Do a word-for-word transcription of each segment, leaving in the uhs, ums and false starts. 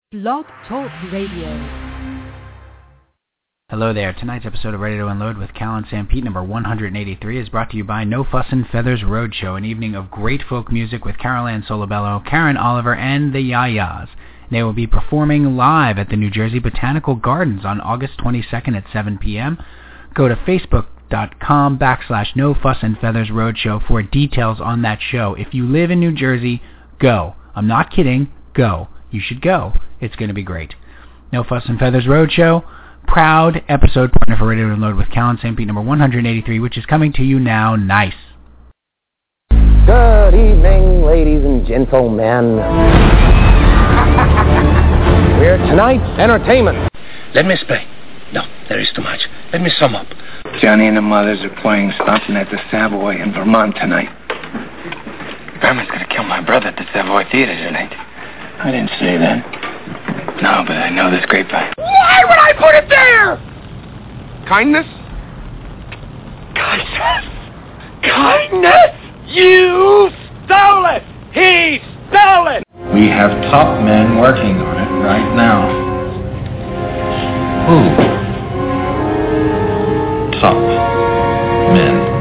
Blog Talk Radio. Hello there. Tonight's episode of Ready to Unload with Cal and Sam Pete, number one hundred eighty-three, is brought to you by No Fussin' Feathers Roadshow, an evening of great folk music with Carol Ann Solobello, Karen Oliver, and the Yayas. They will be performing live at the New Jersey Botanical Gardens on August twenty-second at seven p.m. Go to facebook.com backslash No Fussin' Feathers Roadshow for details on that show. If you live in New Jersey, go. I'm not kidding. Go. You should go. It's going to be great. No Fussin' Feathers Roadshow, proud episode partner for Ready to Unload with Cal and Sam Pete, number one hundred eighty-three, which is coming to you now. Nice. Good evening, ladies and gentlemen. We're tonight's entertainment. Let me explain. No, there is too much. Let me sum up. Johnny and the Mothers are playing something at the Savoy in Vermont tonight. Berman's gonna kill my brother at the Savoy Theater tonight. I didn't say that. No, but I know this grapevine. Why would I put it there? Kindness? Kindness. Kindness? You stole it. He stole it. We have top men working on it right now. Who? Top men.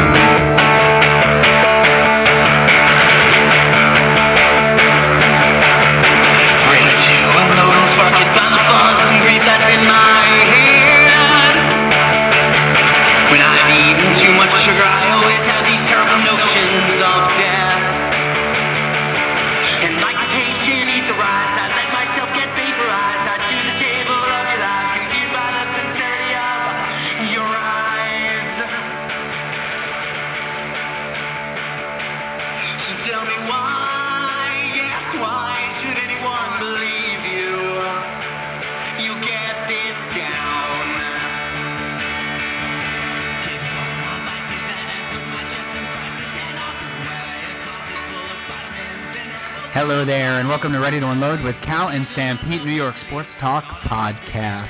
Hello there, and welcome to Ready to Unload with Cal and Sam Pete, New York Sports Talk Podcast.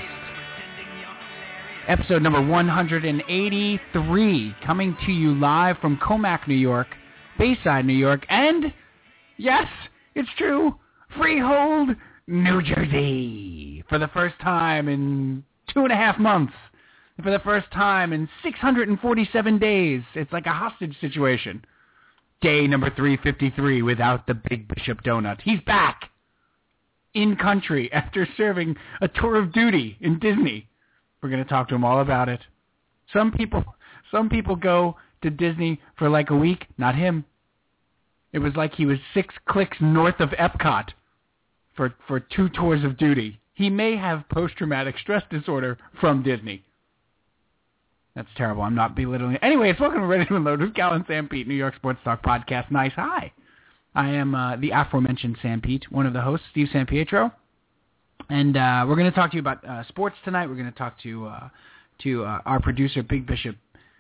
Episode number one hundred eighty-three, coming to you live from Comac, New York, Bayside, New York, and, yes, it's true, Freehold, New Jersey, for the first time in two and a half months, for the first time in six hundred forty-seven days. It's like a hostage situation. Day number three fifty-three without the Big Bishop Donut. He's back in country after serving a tour of duty in Disney. We're going to talk to him all about it. Some people, some people go to Disney for like a week. Not him. It was like he was six clicks north of Epcot for, for two tours of duty. He may have post-traumatic stress disorder from Disney. That's terrible. I'm not belittling it. Anyways, welcome to Ready to Unload with Cal and Sam Pete, New York Sports Talk Podcast. Nice. Hi. I am uh, the aforementioned Sam Pete, one of the hosts, Steve Sampietro. And uh, we're going to talk to you about uh, sports tonight. We're going to talk to uh, to uh, our producer, Big Bishop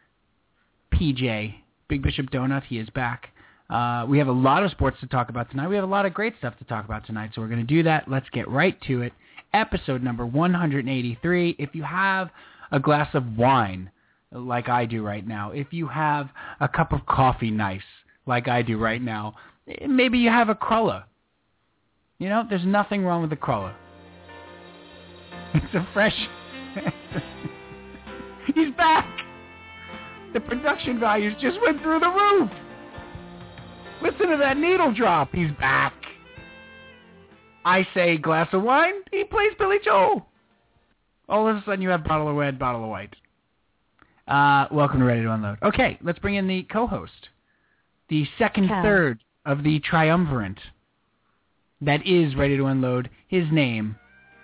P J, Big Bishop Donut. He is back. Uh, we have a lot of sports to talk about tonight. We have a lot of great stuff to talk about tonight, so we're going to do that. Let's get right to it. Episode number one hundred eighty-three. If you have a glass of wine, like I do right now, if you have a cup of coffee nice, like I do right now, maybe you have a cruller. You know, there's nothing wrong with a cruller. It's a fresh... He's back! The production values just went through the roof! Listen to that needle drop. He's back. I say glass of wine, he plays Billy Joel. All of a sudden you have bottle of red, bottle of white. Uh, welcome to Ready to Unload. Okay, let's bring in the co-host. The second Cal. third of the triumvirate that is Ready to Unload. His name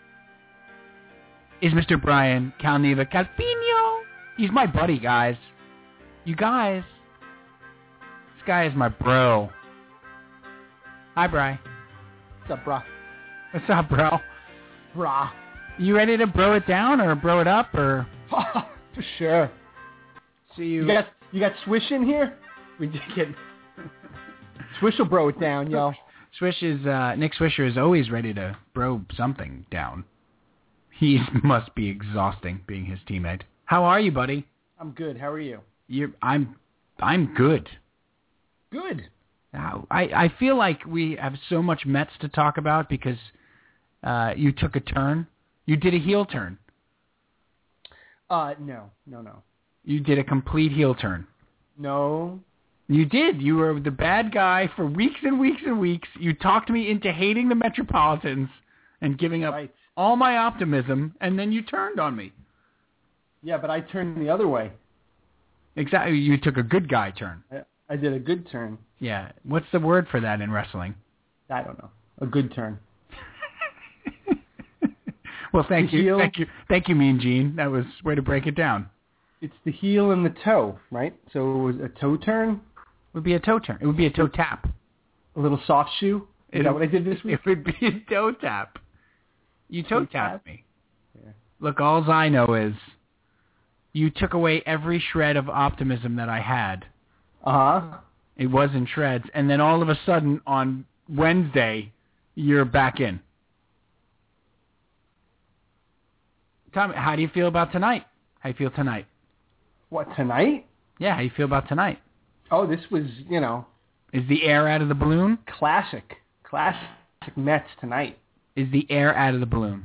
is Mister Brian Calneva Calpino. He's my buddy, guys. You guys. This guy is my bro. Hi, Bri. What's up, bro? What's up, bro? Brah. You ready to bro it down or bro it up or? For sure. See you. You got, you got Swish in here? We did get... Swish will bro it down, yo. Swish is, uh, Nick Swisher is always ready to bro something down. He must be exhausting being his teammate. How are you, buddy? I'm good. How are you? You're, I'm, I'm good. Good. I, I feel like we have so much Mets to talk about because uh, you took a turn. You did a heel turn. Uh, no, no, no. You did a complete heel turn. No. You did. You were the bad guy for weeks and weeks and weeks. You talked me into hating the Metropolitans and giving up Right. all my optimism, and then you turned on me. Yeah, but I turned the other way. Exactly. You took a good guy turn. I, I did a good turn. Yeah. What's the word for that in wrestling? I don't know. A good turn. Well, thank The you. heel. Thank you. Thank you, Mean Gene. That was way to break it down. It's the heel and the toe, right? So it was a toe turn, It would be a toe turn. It would be a toe tap. a little soft shoe. Is It- that what I did this week? It would be a toe tap. You toe Toe tapped tap? me. Yeah. Look, all I know is you took away every shred of optimism that I had. Uh-huh. It was in shreds. And then all of a sudden on Wednesday, you're back in. Tommy, how do you feel about tonight? How do you feel tonight? What, tonight? Yeah, how do you feel about tonight? Oh, this was, you know, Is the air out of the balloon? classic. Classic Mets tonight. Is the air out of the balloon?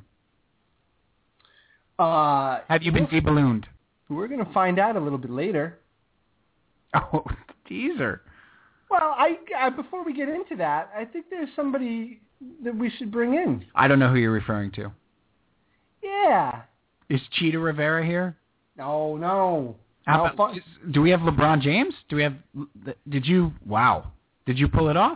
Uh, Have you been we're, de-ballooned? we're going to find out a little bit later. Oh, teaser. Well, I, I before we get into that, I think there's somebody that we should bring in. I don't know who you're referring to. Yeah. Is Cheetah Rivera here? No, no. How No, about, fun- is- do we have LeBron James? Do we have? Did you? Wow. Did you pull it off?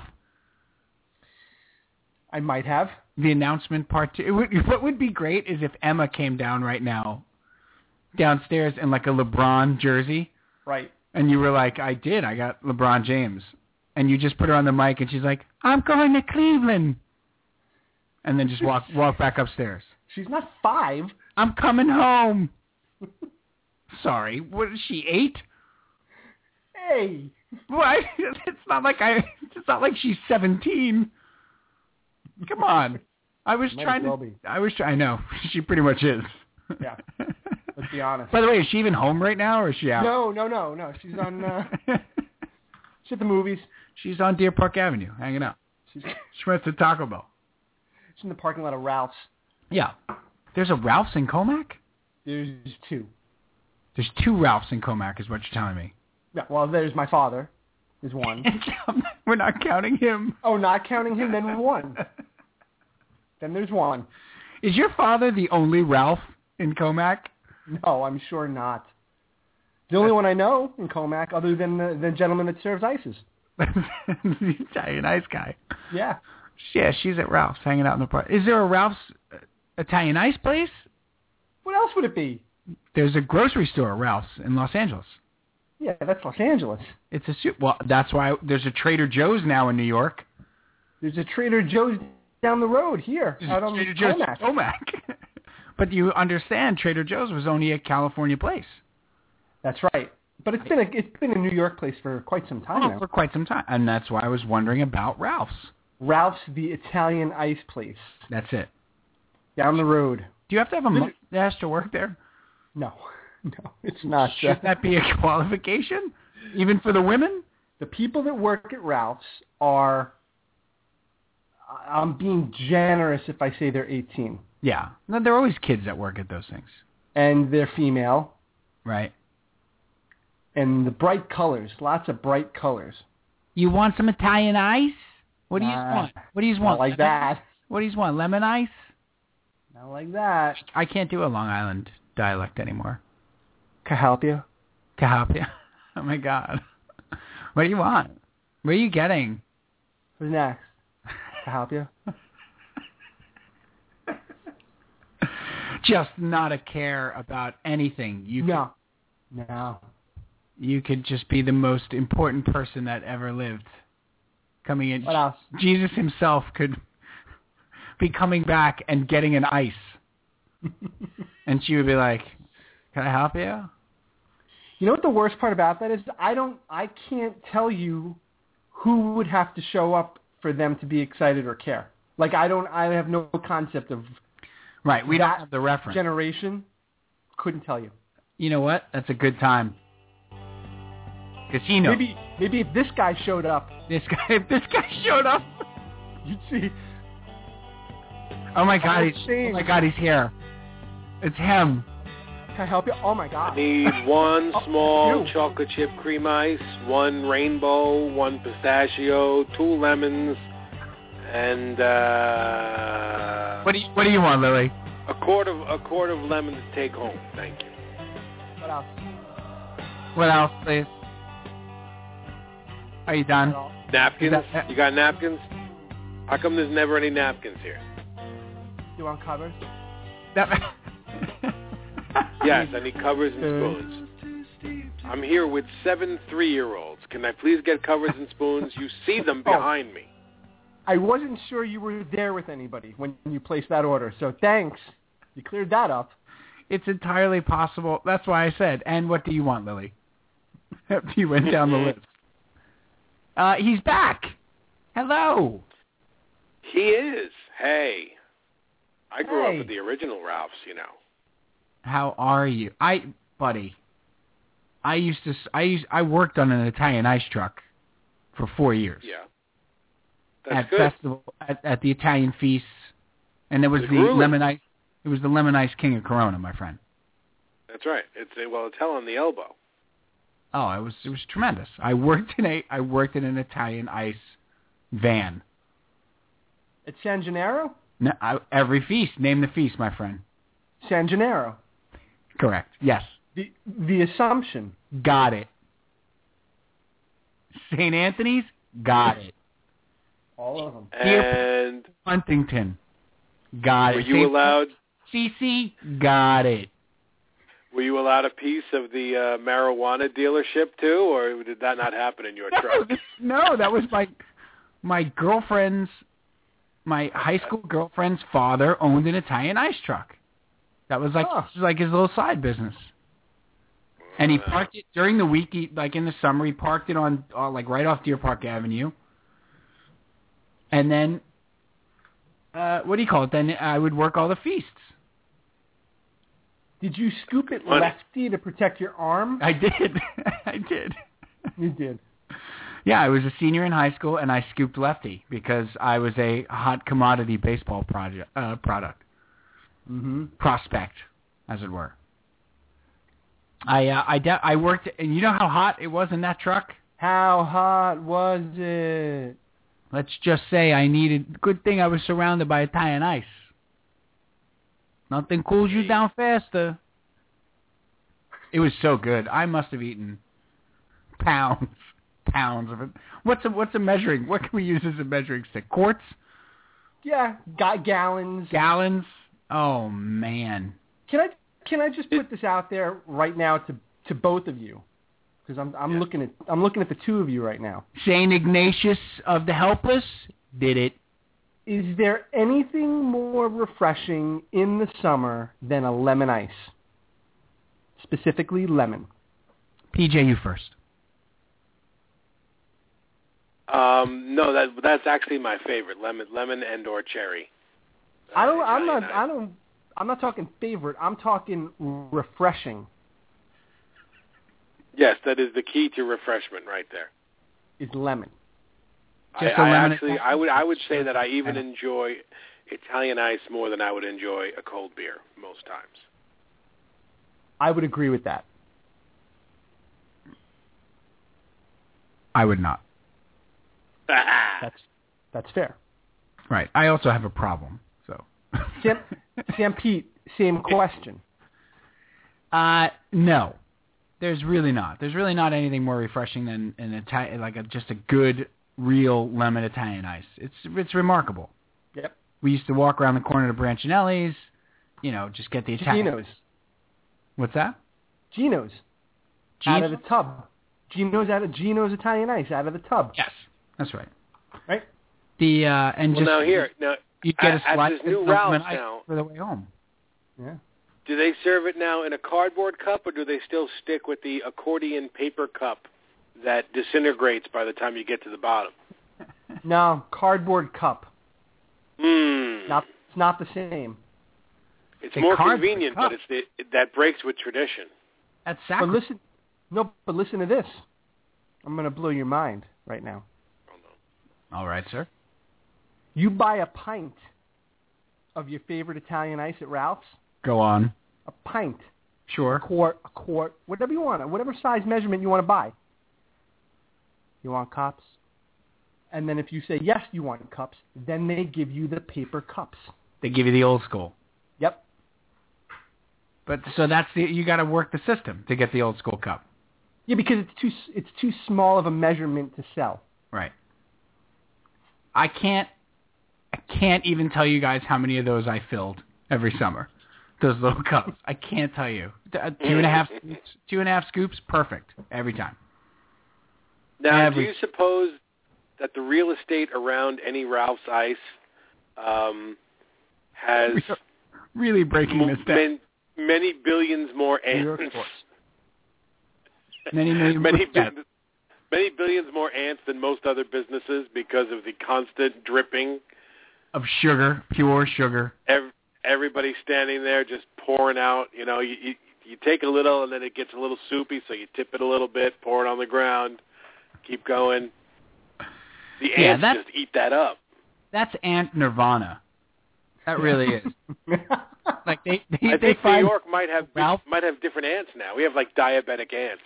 I might have. The announcement part two. It would, what would be great is if Emma came down right now, downstairs in like a LeBron jersey, Right. and you were like, "I did. I got LeBron James," and you just put her on the mic, and she's like, "I'm going to Cleveland," and then just walk walk back upstairs. She's not five. I'm coming home. Sorry, what is she, eight? Hey. What? It's not like I. It's not like she's seventeen. Come on. I was Might trying as well to. be. I was. try- I know she pretty much is. Yeah. Let's be honest. By the way, is she even home right now, or is she out? No, no, no, no. She's on. Uh, she's at the movies. She's on Deer Park Avenue, hanging out. She's, She went to Taco Bell. she's in the parking lot of Ralph's. Yeah. There's a Ralph's in Comac? There's two. There's two Ralphs in Comac, is what you're telling me. Yeah, well, there's my father. There's one. We're not counting him. Oh, not counting him, then one. Then there's one. Is your father the only Ralph in Comac? No, I'm sure not. The only one I know in Comac, other than the, the gentleman that serves ices. The Italian ice guy. Yeah. Yeah, she's at Ralph's, hanging out in the park. Is there a Ralph's uh, Italian ice place? What else would it be? There's a grocery store, Ralph's, in Los Angeles. Yeah, that's Los Angeles. It's a su- well, that's why there's a Trader Joe's now in New York. There's a Trader Joe's down the road here, There's out a on Trader Joe's Comac. Comac. But you understand, Trader Joe's was only a California place. That's right. But it's been a it's been a New York place for quite some time Oh, now. for quite some time, and that's why I was wondering about Ralph's. Ralph's, the Italian ice place, That's it. down the road. Do you have to have a mustache to work there? No, no, it's not. Should that be a qualification, even for the women? The people that work at Ralph's are, I'm being generous if I say they're eighteen. Yeah. No, there are always kids that work at those things. And they're female. Right. And the bright colors, lots of bright colors. You want some Italian ice? What do you Nah, want? What do you Not want? like that. What do you want? Lemon ice? Not like that. I can't do a Long Island dialect anymore. Can I help you? To help you. Oh, my God. What do you want? Where are you getting? Who's next? Can I help you? Just not a care about anything. You No. No. Could, you could just be the most important person that ever lived. Coming in. What else? Jesus himself could be coming back and getting an ice. And she would be like, can I help you? You know what the worst part about that is? I don't, I can't tell you who would have to show up for them to be excited or care. Like I don't, I have no concept of Right, we that don't have the reference. generation. Couldn't tell you. You know what? That's a good time. Because he knows. Maybe, maybe if this guy showed up, This guy, if this guy showed up. you'd see. Oh my God, Oh, he's, oh shame. my God, he's here. It's him. Can I help you? Oh my God. I need one Oh, small you. chocolate chip cream ice, one rainbow, one pistachio, two lemons, and uh, What do you What do you want, Lily? a quart of a quart of lemon to take home. Thank you. What else? What else, please? Are you done? What else? Napkins? Is that- You got napkins? How come there's never any napkins here? You want covers? That- Yes, I need covers and spoons. I'm here with seven three-year-olds. Can I please get covers and spoons? You see them behind me. I wasn't sure you were there with anybody when you placed that order, so thanks. You cleared that up. It's entirely possible. That's why I said, and what do you want, Lily? After you went down the list. Uh, he's back. Hello. He is. Hey. I grew Hey. up with the original Ralphs, you know. How are you? I, buddy, I used to, I used, I worked on an Italian ice truck for four years. Yeah. That's at good. festival, at, at the Italian feasts, and it was It's the grueling. lemon ice, it was the lemon ice king of Corona, my friend. That's right. It's well, it's hell on the elbow. Oh, it was, it was tremendous. I worked in a, I worked in an Italian ice van. At San Gennaro? No, I, every feast, name the feast, my friend. San Gennaro. Correct. Yes. The the Assumption. Got it. Saint Anthony's? Got it. All of them. And Huntington? Got were it. you Saint allowed? C C? Got it. Were you allowed a piece of the uh, marijuana dealership too, or did that not happen in your No, truck? this- no, that was my my girlfriend's, my high school girlfriend's father owned an Italian ice truck. That was like Oh. this was like his little side business. And he parked it during the week, he, like in the summer, he parked it on, uh, like right off Deer Park Avenue. And then, uh, what do you call it? Then I would work all the feasts. Did you scoop it Money. lefty to protect your arm? I did. I did. You did. Yeah, I was a senior in high school, and I scooped lefty because I was a hot commodity baseball project uh, product. Mm-hmm. Prospect, as it were. I uh, I de- I worked, and you know how hot it was in that truck? How hot was it? Let's just say I needed. Good thing I was surrounded by Italian ice. Nothing cools you down faster. It was so good. I must have eaten pounds, pounds of it. What's a what's a measuring? What can we use as a measuring stick? Quarts? Yeah, got gallons. Gallons? Oh man. Can I can I just put this out there right now to to both of you? Because I'm I'm Yeah. looking at I'm looking at the two of you right now. Saint Ignatius of the Helpless did it. Is there anything more refreshing in the summer than a lemon ice? Specifically lemon. P J, you first. Um, no, that that's actually my favorite, lemon, lemon and or cherry. I don't Uh, I'm not Italian I ice. don't I'm not talking favorite. I'm talking refreshing Yes, that is the key to refreshment right there. is lemon. I, Just a I lemon actually, and- I would, I would say that I even I- enjoy Italian ice more than I would enjoy a cold beer most times. I would agree with that. I would not. That's that's fair. Right. I also have a problem. So. Sam, Sam Pete, same question. Uh, no. There's really not. There's really not anything more refreshing than an Italian, like a, just a good, real lemon Italian ice. It's it's remarkable. Yep. We used to walk around the corner to Branchinelli's, you know, just get the Italian. Gino's. What's that? Gino's. Out of the tub. Gino's out of Gino's Italian ice out of the tub. Yes, that's right. Right? The uh, and Well, just now here, now you get a at- at slice this of new lemon Ralph's ice now- for the way home. Yeah. do they serve it now in a cardboard cup, or do they still stick with the accordion paper cup that disintegrates by the time you get to the bottom? No, cardboard cup. Hmm. Not it's not the same. It's The more cardboard convenient, cup. but it's the, it, that breaks with tradition. That's But sacrilege. listen no but listen to this. I'm gonna blow your mind right now. All right, sir. You buy a pint of your favorite Italian ice at Ralph's? Go on. A pint, Sure. a quart, a quart, whatever you want, whatever size measurement you want to buy. You want cups? And then if you say yes, you want cups, then they give you the paper cups. They give you the old school. Yep. But so that's the you got to work the system to get the old school cup. Yeah, because it's too it's too small of a measurement to sell. Right. I can't I can't even tell you guys how many of those I filled every summer. Those little cups. I can't tell you. Two and a half two and a half scoops, perfect every time. Now, Every- do you suppose that the real estate around any Ralph's Ice um, has Really breaking this down. man, many billions more New York ants? sports. Many, many, many, yeah. bi- many billions more ants than most other businesses because of the constant dripping. Of sugar, pure sugar. Every, everybody standing there just pouring out. You know, you, you you take a little and then it gets a little soupy, so you tip it a little bit, pour it on the ground, keep going. The Yeah, ants that- just eat that up. That's ant nirvana. That really is. Like they, they, I they think New find York might have Ralph- might have different ants now. We have like diabetic ants.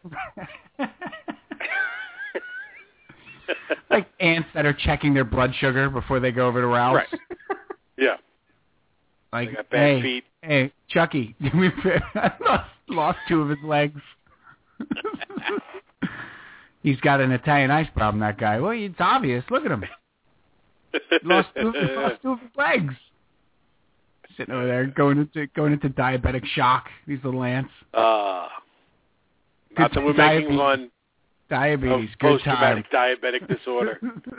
like ants that are checking their blood sugar before they go over to Ralph's. Right. Yeah. Like, They got bad hey, feet. hey, Chucky, I lost, lost two of his legs. He's got an Italian ice problem, that guy. Well, it's obvious. Look at him. Lost two, lost two of his legs. Sitting over there, going into going into diabetic shock. These little ants. Uh, not that we're making Diabetes. one of Diabetes. Good time. post-traumatic diabetic disorder.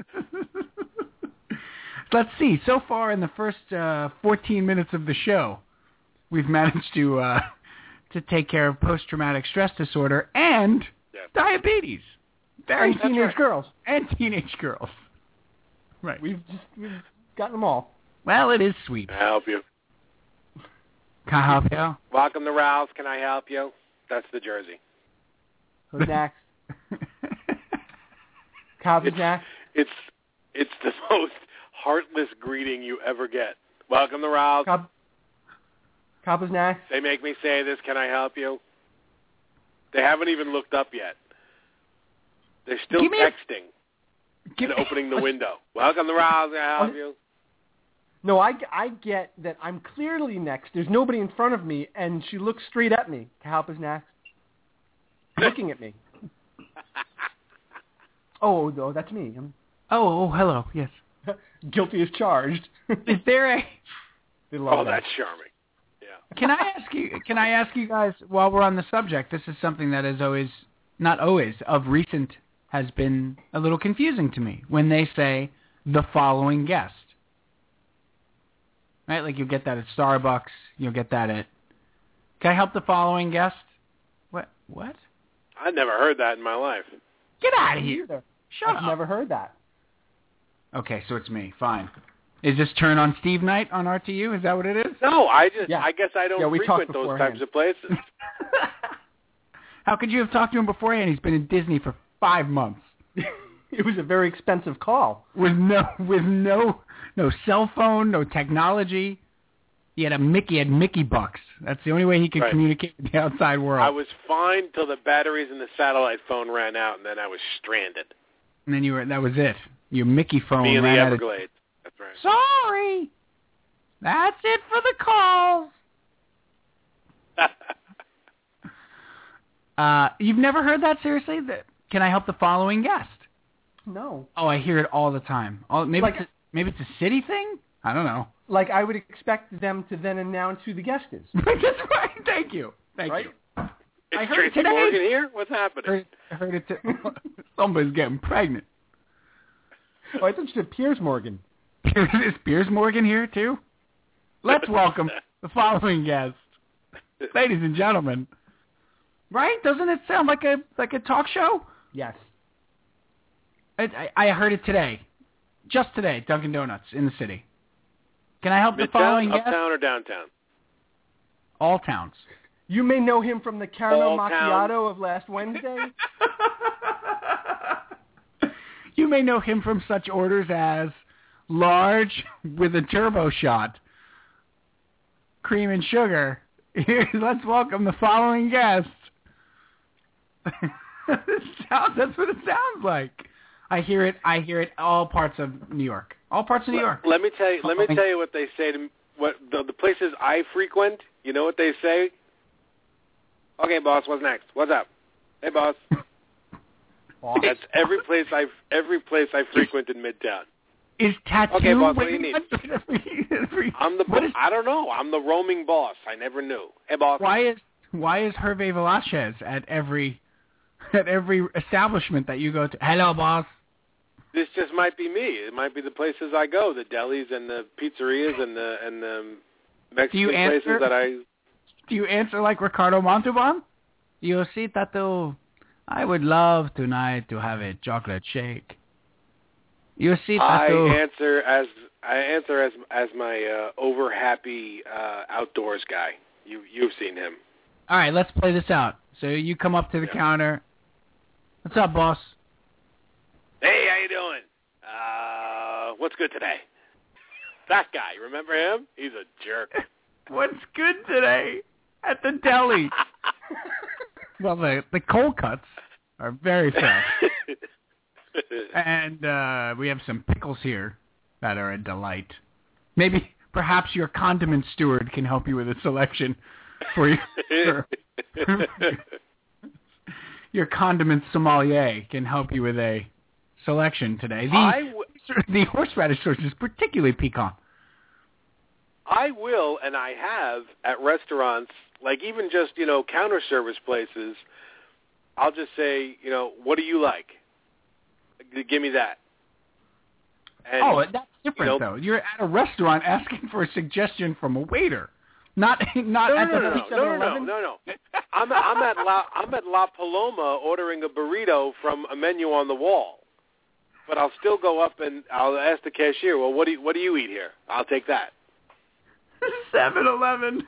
Let's see. So far in the first uh, fourteen minutes of the show, we've managed to uh, to take care of post-traumatic stress disorder and Yeah. diabetes. Very And teenage right. girls. And teenage girls. Right. We've just we've gotten them all. Well, it is sweet. Can I help you? Can I help you? Welcome to Ralph's. Can I help you? That's the jersey. Who's next? Cobb is It's, next. it's it's the most heartless greeting you ever get. Welcome to Ralph's. Cobb. Cobb is next. They make me say this. Can I help you? They haven't even looked up yet. They're still Give me a- texting Give and opening the window. Welcome to Ralph's. Can I help Oh, you? No, I, I get that I'm clearly next. There's nobody in front of me, and she looks straight at me. Cobb is next. Looking at me. Oh, no, that's me. I'm Oh, oh, hello. Yes. guilty as charged. Is there a? They love Oh, that. that's charming. Yeah. Can I ask you? Can I ask you guys while we're on the subject? This is something that is always, not always, of recent has been a little confusing to me when they say the following guest. Right, like you'll get that at Starbucks. You'll get that at. Can I help the following guest? What? What? I never heard that in my life. Get out of here! Either. Shut I've up. never heard that. Okay, so it's me. Fine. Is this Turn on Steve night on R T U? Is that what it is? No, I just Yeah. I guess I don't Yeah, we frequent talked those beforehand. types of places. How could you have talked to him beforehand? He's been in Disney for five months It was a very expensive call. with no with no no cell phone, no technology. He had a Mickey he had Mickey bucks. That's the only way he could Right. communicate with the outside world. I was fine till the batteries in the satellite phone ran out, and then I was stranded. and then you were that was it. Your Mickey phone Me and the ran out of- Everglades. That's right. Sorry. That's it for the calls. Uh, you've never heard that seriously? That, can I help the following guest? No. Oh, I hear it all the time. All, maybe Like- it's a, maybe it's a city thing. I don't know. Like, I would expect them to then announce who the guest is. That's right. Thank you. Thank Right? you. It's I heard it Tracy today. Morgan here. What's happening? Heard, I heard it. T- somebody's getting pregnant. Oh, I thought you said Piers Morgan. Is Piers Morgan here too? Let's welcome the following guest, ladies and gentlemen. Right? Doesn't it sound like a like a talk show? Yes. I, I, I heard it today, just today. Dunkin' Donuts in the city. Can I help the following Midtown, guest? uptown, or downtown? All towns. You may know him from the caramel All macchiato town. of last Wednesday. You may know him from such orders as large with a turbo shot, cream and sugar. Let's welcome the following guest. That's what it sounds like. I hear it. I hear it. All parts of New York. All parts of New York. Let, let me tell you. Let me tell you what they say to me, what the, the places I frequent. You know what they say? Okay, boss. What's next? What's up? Hey, boss. Boss. That's every place I every place I frequent in Midtown. Is tattoo? Okay, boss. What do you need? Every, I'm the. what is, I don't know. I'm the roaming boss. I never knew. Hey, boss. Why is Why is Hervé Velasquez at every at every establishment that you go to? Hello, boss. This just might be me. It might be the places I go, the delis and the pizzerias and the and the Mexican places answer? that I. Do you answer like Ricardo Montalban? You see, Tattoo, I would love tonight to have a chocolate shake. You see, Tattoo. I answer as I answer as as my uh, over happy uh, outdoors guy. You you've seen him. All right, let's play this out. So you come up to the Yeah. counter. What's up, boss? Hey, how you doing? Uh, what's good today? That guy, remember him? He's a jerk. What's good today at the deli? Well, the the cold cuts are very fresh, and uh, we have some pickles here that are a delight. Maybe, perhaps your condiment steward can help you with a selection for you. For, your condiment sommelier can help you with a selection today. The, I w- the horseradish sauce is particularly piquant. I will, and I have at restaurants, like even just, you know, counter service places, I'll just say, you know, what do you like? G- Give me that. And, Oh, that's different, you know, though. You're at a restaurant asking for a suggestion from a waiter, not not No, at no, the no, no, Pizza no, no, no, eleven. no, no. I'm I'm at La I'm at La Paloma ordering a burrito from a menu on the wall, but I'll still go up and I'll ask the cashier, well, what do you, what do you eat here? I'll take that. seven eleven.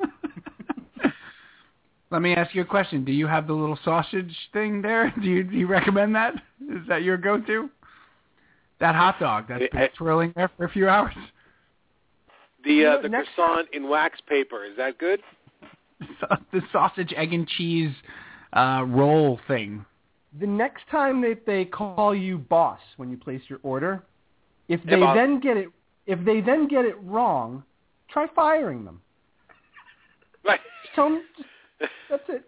Let me ask you a question. Do you have the little sausage thing there? Do you do you recommend that? Is that your go-to? That hot dog that's been Eh, eh. swirling there for a few hours? The You uh, know, the next croissant in wax paper, is that good? The sausage, egg, and cheese uh, roll thing. The next time that they call you boss when you place your order, if Hey, they boss. then get it if they then get it wrong, try firing them. Right. Just tell them, just, that's it.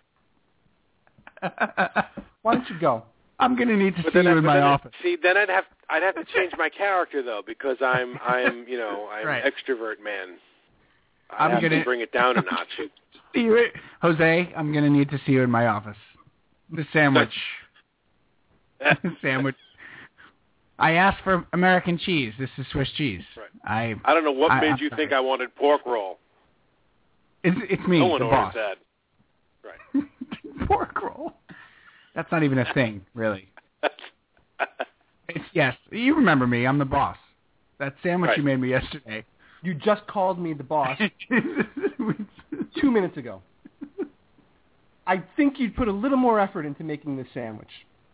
Why don't you go? I'm going to need to But see then you I- in but my then I- office. See, then I'd have I'd have to change my character though because I'm I'm you know I'm Right. an extrovert man. I I'm have gonna- to bring it down a notch. See you, Jose, I'm going to need to see you in my office. The sandwich. sandwich. I asked for American cheese. This is Swiss cheese. Right. I I don't know what I- made I'm you sorry. think I wanted pork roll. It's, it's me, No one the orders boss. that. Right. Pork roll. That's not even a thing, really. It's, yes, you remember me. I'm the boss. That sandwich Right. you made me yesterday. You just called me the boss two minutes ago. I think you'd put a little more effort into making this sandwich.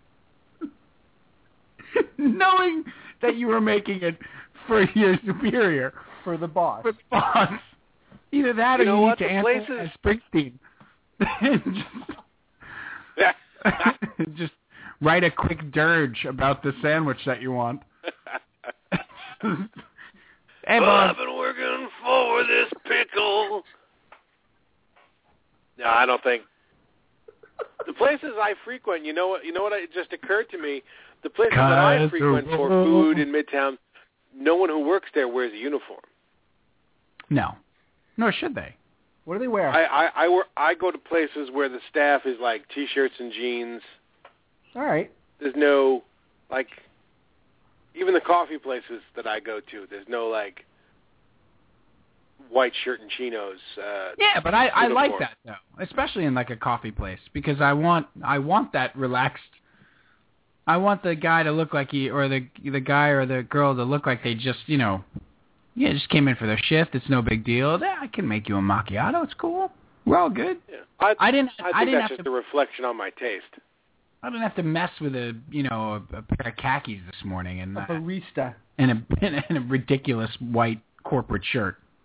Knowing that you were making it for your superior, For the boss. for the boss. Either that You or know you what? need to The answer places- as Springsteen. just, just write a quick dirge about the sandwich that you want. Hey, well, boss. I've been working for this pickle. No, I don't think. The places I frequent, you know what? You know what? It just occurred to me. The places that I frequent for food in Midtown, no one who works there wears a uniform. No. Nor should they. What do they wear? I I I, work, I go to places where the staff is like t-shirts and jeans. All right. There's no like. Even the coffee places that I go to, there's no like white shirt and chinos. Uh, Yeah, but I, I like uniform. that though, especially in like a coffee place because I want I want that relaxed. I want the guy to look like he or the the guy or the girl to look like they just you know, yeah, just came in for their shift. It's no big deal. Yeah, I can make you a macchiato. It's cool. We're all good. Yeah. I, I didn't. I think I didn't that's have just to. a reflection on my taste. I didn't have to mess with a you know a, a pair of khakis this morning and A uh, barista. and a and a ridiculous white corporate shirt.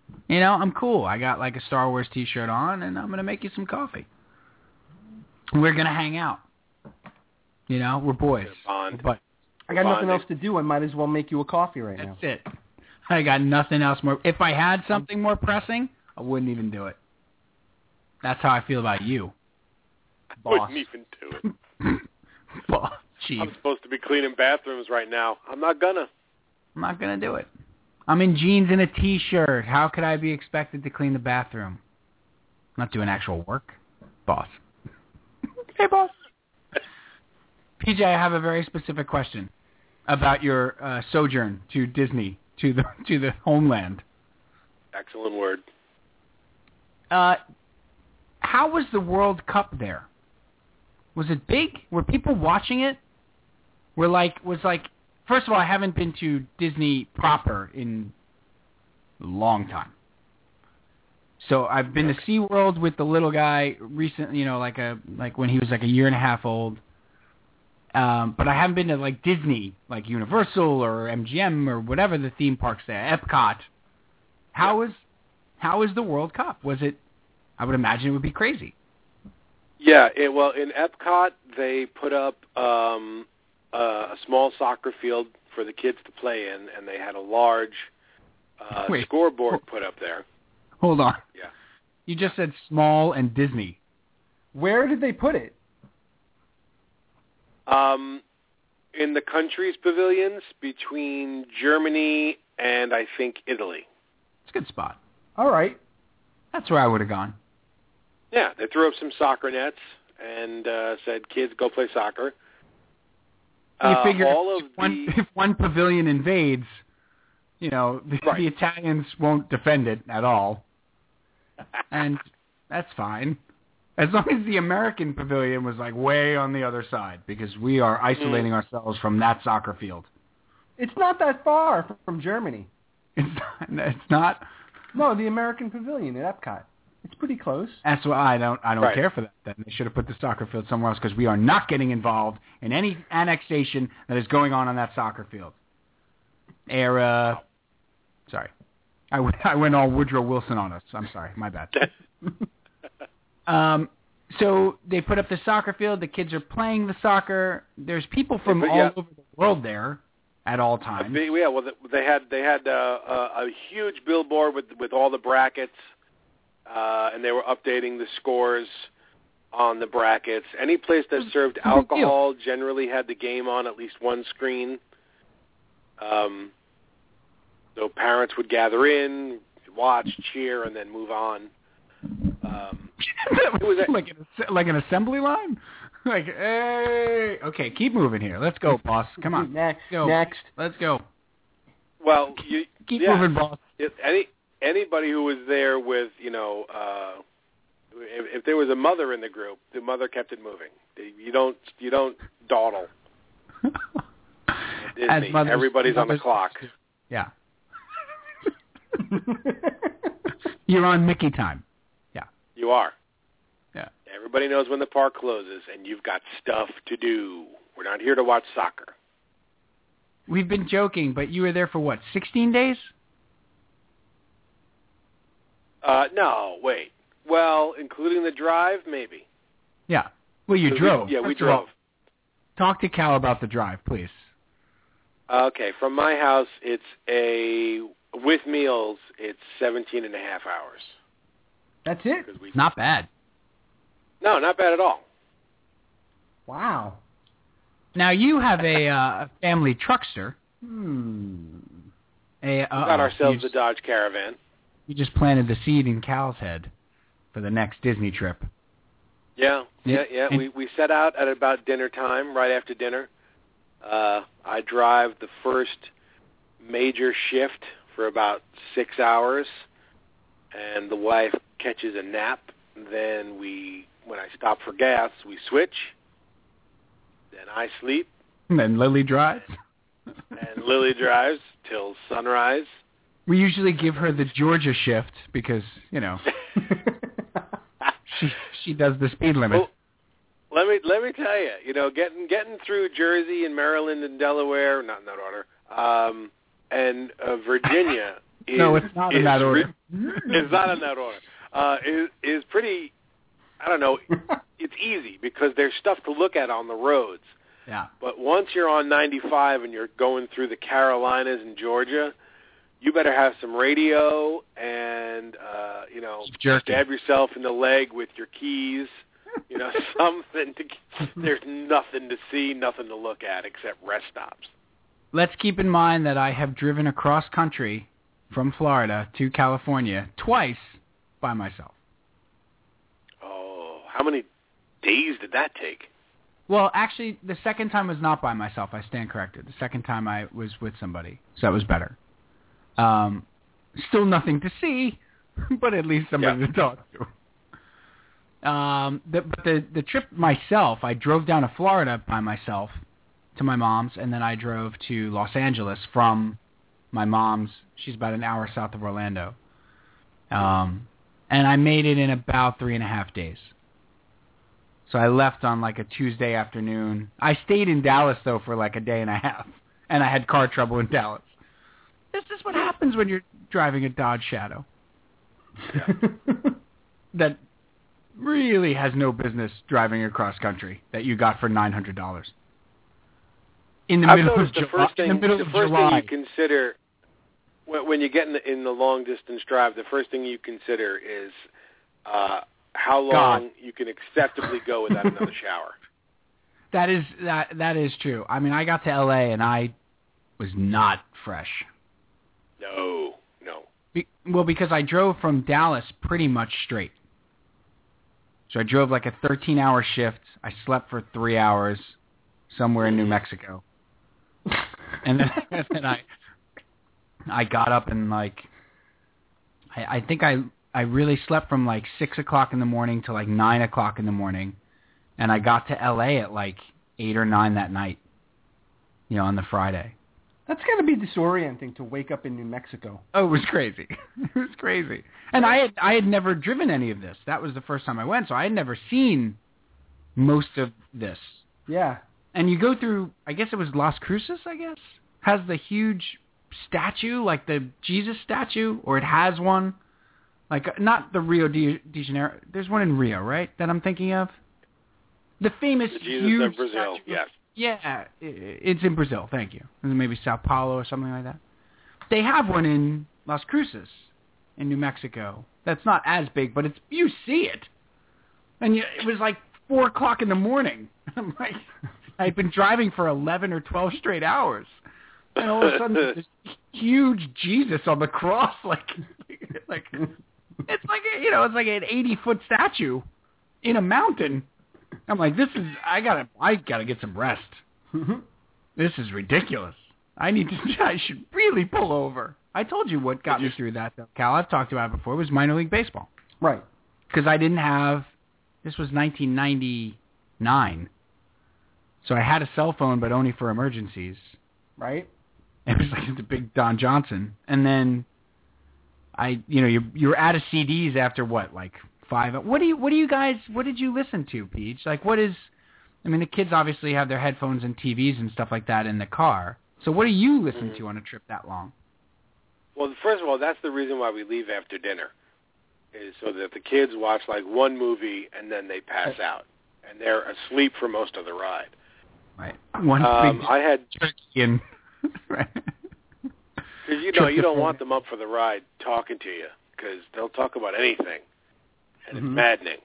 You know, I'm cool. I got like a Star Wars T-shirt on, and I'm going to make you some coffee. We're going to hang out. You know, we're boys. Bond. But I got nothing Bonding. else to do. I might as well make you a coffee right now. that's it. I got nothing else more. If I had something more pressing, I wouldn't even do it. That's how I feel about you, boss. Wouldn't even do it. Boss, chief. I'm supposed to be cleaning bathrooms right now. I'm not gonna. I'm not going to do it. I'm in jeans and a T-shirt. How could I be expected to clean the bathroom? I'm not doing actual work, boss. Hey, boss. P J, I have a very specific question about your uh, sojourn to Disney, to the to the homeland. Excellent word. Uh, how was the World Cup there? Was it big? Were people watching it? Were like was like first of all, I haven't been to Disney proper in a long time. So I've been to SeaWorld with the little guy recently, you know, like a like when he was like a year and a half old. Um, but I haven't been to like Disney, like Universal or M G M or whatever the theme parks there, Epcot. How was how was the World Cup? Was it? I would imagine it would be crazy. Yeah, it, well, in Epcot, they put up um, uh, a small soccer field for the kids to play in, and they had a large uh, Wait. scoreboard put up there. Hold on. Yeah. You just said small and Disney. Where did they put it? Um, in the country's pavilions between Germany and, I think, Italy. It's a good spot. All right. That's where I would have gone. Yeah, they threw up some soccer nets and uh, said, kids, go play soccer. You Uh, figure all of if, one, the... if one pavilion invades, you know, the, Right. the Italians won't defend it at all. And that's fine. As long as the American pavilion was like way on the other side, because we are isolating Mm. ourselves from that soccer field. It's not that far from Germany. It's not. It's not. No, the American Pavilion at Epcot. It's pretty close. That's why I don't. I don't Right. care for that. Then they should have put the soccer field somewhere else because we are not getting involved in any annexation that is going on on that soccer field. Era. Sorry, I, w- I went all Woodrow Wilson on us. I'm sorry. My bad. Um, so they put up the soccer field. The kids are playing the soccer. There's people from Yeah. all over the world there at all times. Big- yeah, well, they had they had uh, a, a huge billboard with with all the brackets, uh, and they were updating the scores on the brackets. Any place that served It's a big deal. alcohol generally had the game on at least one screen. Um, so parents would gather in, watch, cheer, and then move on. Um, That was was a- like, an, like an assembly line? Like, hey, okay, keep moving here. Let's go, boss. Come on. Next. Go. Next. Let's go. well, you, Keep yeah, moving, boss. if any anybody who was there with, you know, uh, if, if there was a mother in the group, the mother kept it moving. You don't you don't dawdle. As Disney. mothers- Everybody's on the mothers- clock. Yeah. You're on Mickey time. You are. Yeah. Everybody knows when the park closes, and you've got stuff to do. We're not here to watch soccer. We've been joking, but you were there for what, sixteen days? Uh, no, wait. Well, including the drive, maybe. Yeah. Well, you We- drove. yeah, we First of all, drove. talk to Cal about the drive, please. Okay, from my house, it's a, with meals, it's seventeen and a half hours. That's it? 'Cause we, Not bad. no, not bad at all. Wow. Now, you have a uh, family truckster. Hmm. A, We uh, got ourselves you a just, Dodge Caravan. you just planted the seed in Cal's head for the next Disney trip. Yeah, yeah, yeah. And- We we set out at about dinner time, right after dinner. Uh, I drive the first major shift for about six hours, and the wife catches a nap. Then we, when I stop for gas, we switch. Then I sleep, And then Lily drives. and Lily drives till sunrise. We usually give her the Georgia shift because, you know, she she does the speed limit. Well, let me let me tell you, you know, getting getting through Jersey and Maryland and Delaware, not in that order, um, and uh, Virginia is, no, it's not in that order. It's not in that order. Uh, is is pretty. I don't know. It's easy because there's stuff to look at on the roads. Yeah. But once you're on ninety-five and you're going through the Carolinas and Georgia, you better have some radio and uh, you know, Jerky. stab yourself in the leg with your keys. You know, something to. There's nothing to see, nothing to look at except rest stops. Let's keep in mind that I have driven across country from Florida to California twice by myself. Oh, how many days did that take? Well, actually, the second time was not by myself. I stand corrected. The second time I was with somebody, so that was better. Um, still nothing to see, but at least somebody yeah. to talk to. Um, the, but the the trip myself, I drove down to Florida by myself to my mom's, and then I drove to Los Angeles from my mom's. She's about an hour south of Orlando. Um, and I made it in about three and a half days. So I left on like a Tuesday afternoon. I stayed in Dallas, though, for like a day and a half, and I had car trouble in Dallas. This is what happens when you're driving a Dodge Shadow. Yeah. That really has no business driving across country that you got for nine hundred dollars. In the I've middle of noticed the July. first thing, in the middle the of first July. thing you consider when, when you get in the, in the long distance drive, the first thing you consider is uh, how long God. you can acceptably go without another shower. That is that that is true. I mean, I got to L A and I was not fresh. No, no. Be, well, because I drove from Dallas pretty much straight. So I drove like a thirteen-hour shift. I slept for three hours somewhere in New Mexico, and then, and then I I got up and like I, I think I I really slept from like six o'clock in the morning to like nine o'clock in the morning, and I got to L A at like eight or nine that night. You know, on the Friday. That's got to be disorienting to wake up in New Mexico. Oh, it was crazy. It was crazy. And I had I had never driven any of this. That was the first time I went, so I had never seen most of this. Yeah. And you go through, I guess it was Las Cruces, I guess, has the huge statue, like the Jesus statue, or it has one. Like, not the Rio de, de Janeiro. There's one in Rio, right, that I'm thinking of? The famous The Jesus huge of Brazil, statue. yes. Yeah, it's in Brazil, thank you. Maybe Sao Paulo or something like that. They have one in Las Cruces in New Mexico. That's not as big, but it's you see it. And you, it was like four o'clock in the morning. I'm like, I'd been driving for eleven or twelve straight hours. And all of a sudden, there's this huge Jesus on the cross, like, like it's like a, you know, it's like an eighty-foot statue in a mountain. I'm like, this is, I gotta, I gotta get some rest. This is ridiculous. I need to, I should really pull over. I told you what got me through that, though, Cal. I've talked about it before. It was minor league baseball. Right. Because I didn't have, this was nineteen ninety-nine. So I had a cell phone, but only for emergencies. Right. It was like the big Don Johnson. And then I, you know, you're, you're out of C Ds after what, like five? What do you, what do you guys, what did you listen to, Peach? Like, what is, I mean, the kids obviously have their headphones and T Vs and stuff like that in the car. So what do you listen to on a trip that long? Well, first of all, that's the reason why we leave after dinner, is so that the kids watch like one movie and then they pass out, and they're asleep for most of the ride. Right. One um, big I had turkey and right. Because you know you don't want them up for the ride talking to you, because they'll talk about anything, and Mm-hmm. it's maddening.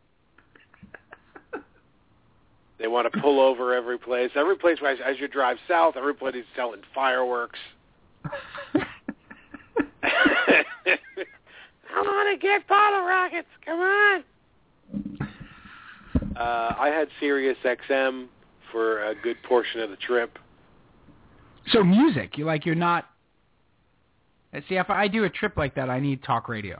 They want to pull over every place. Every place, as, as you drive south, everybody's selling fireworks. I want to get bottle rockets. Come on. Uh, I had Sirius X M for a good portion of the trip. So music, you like you're not. See, if I do a trip like that, I need talk radio.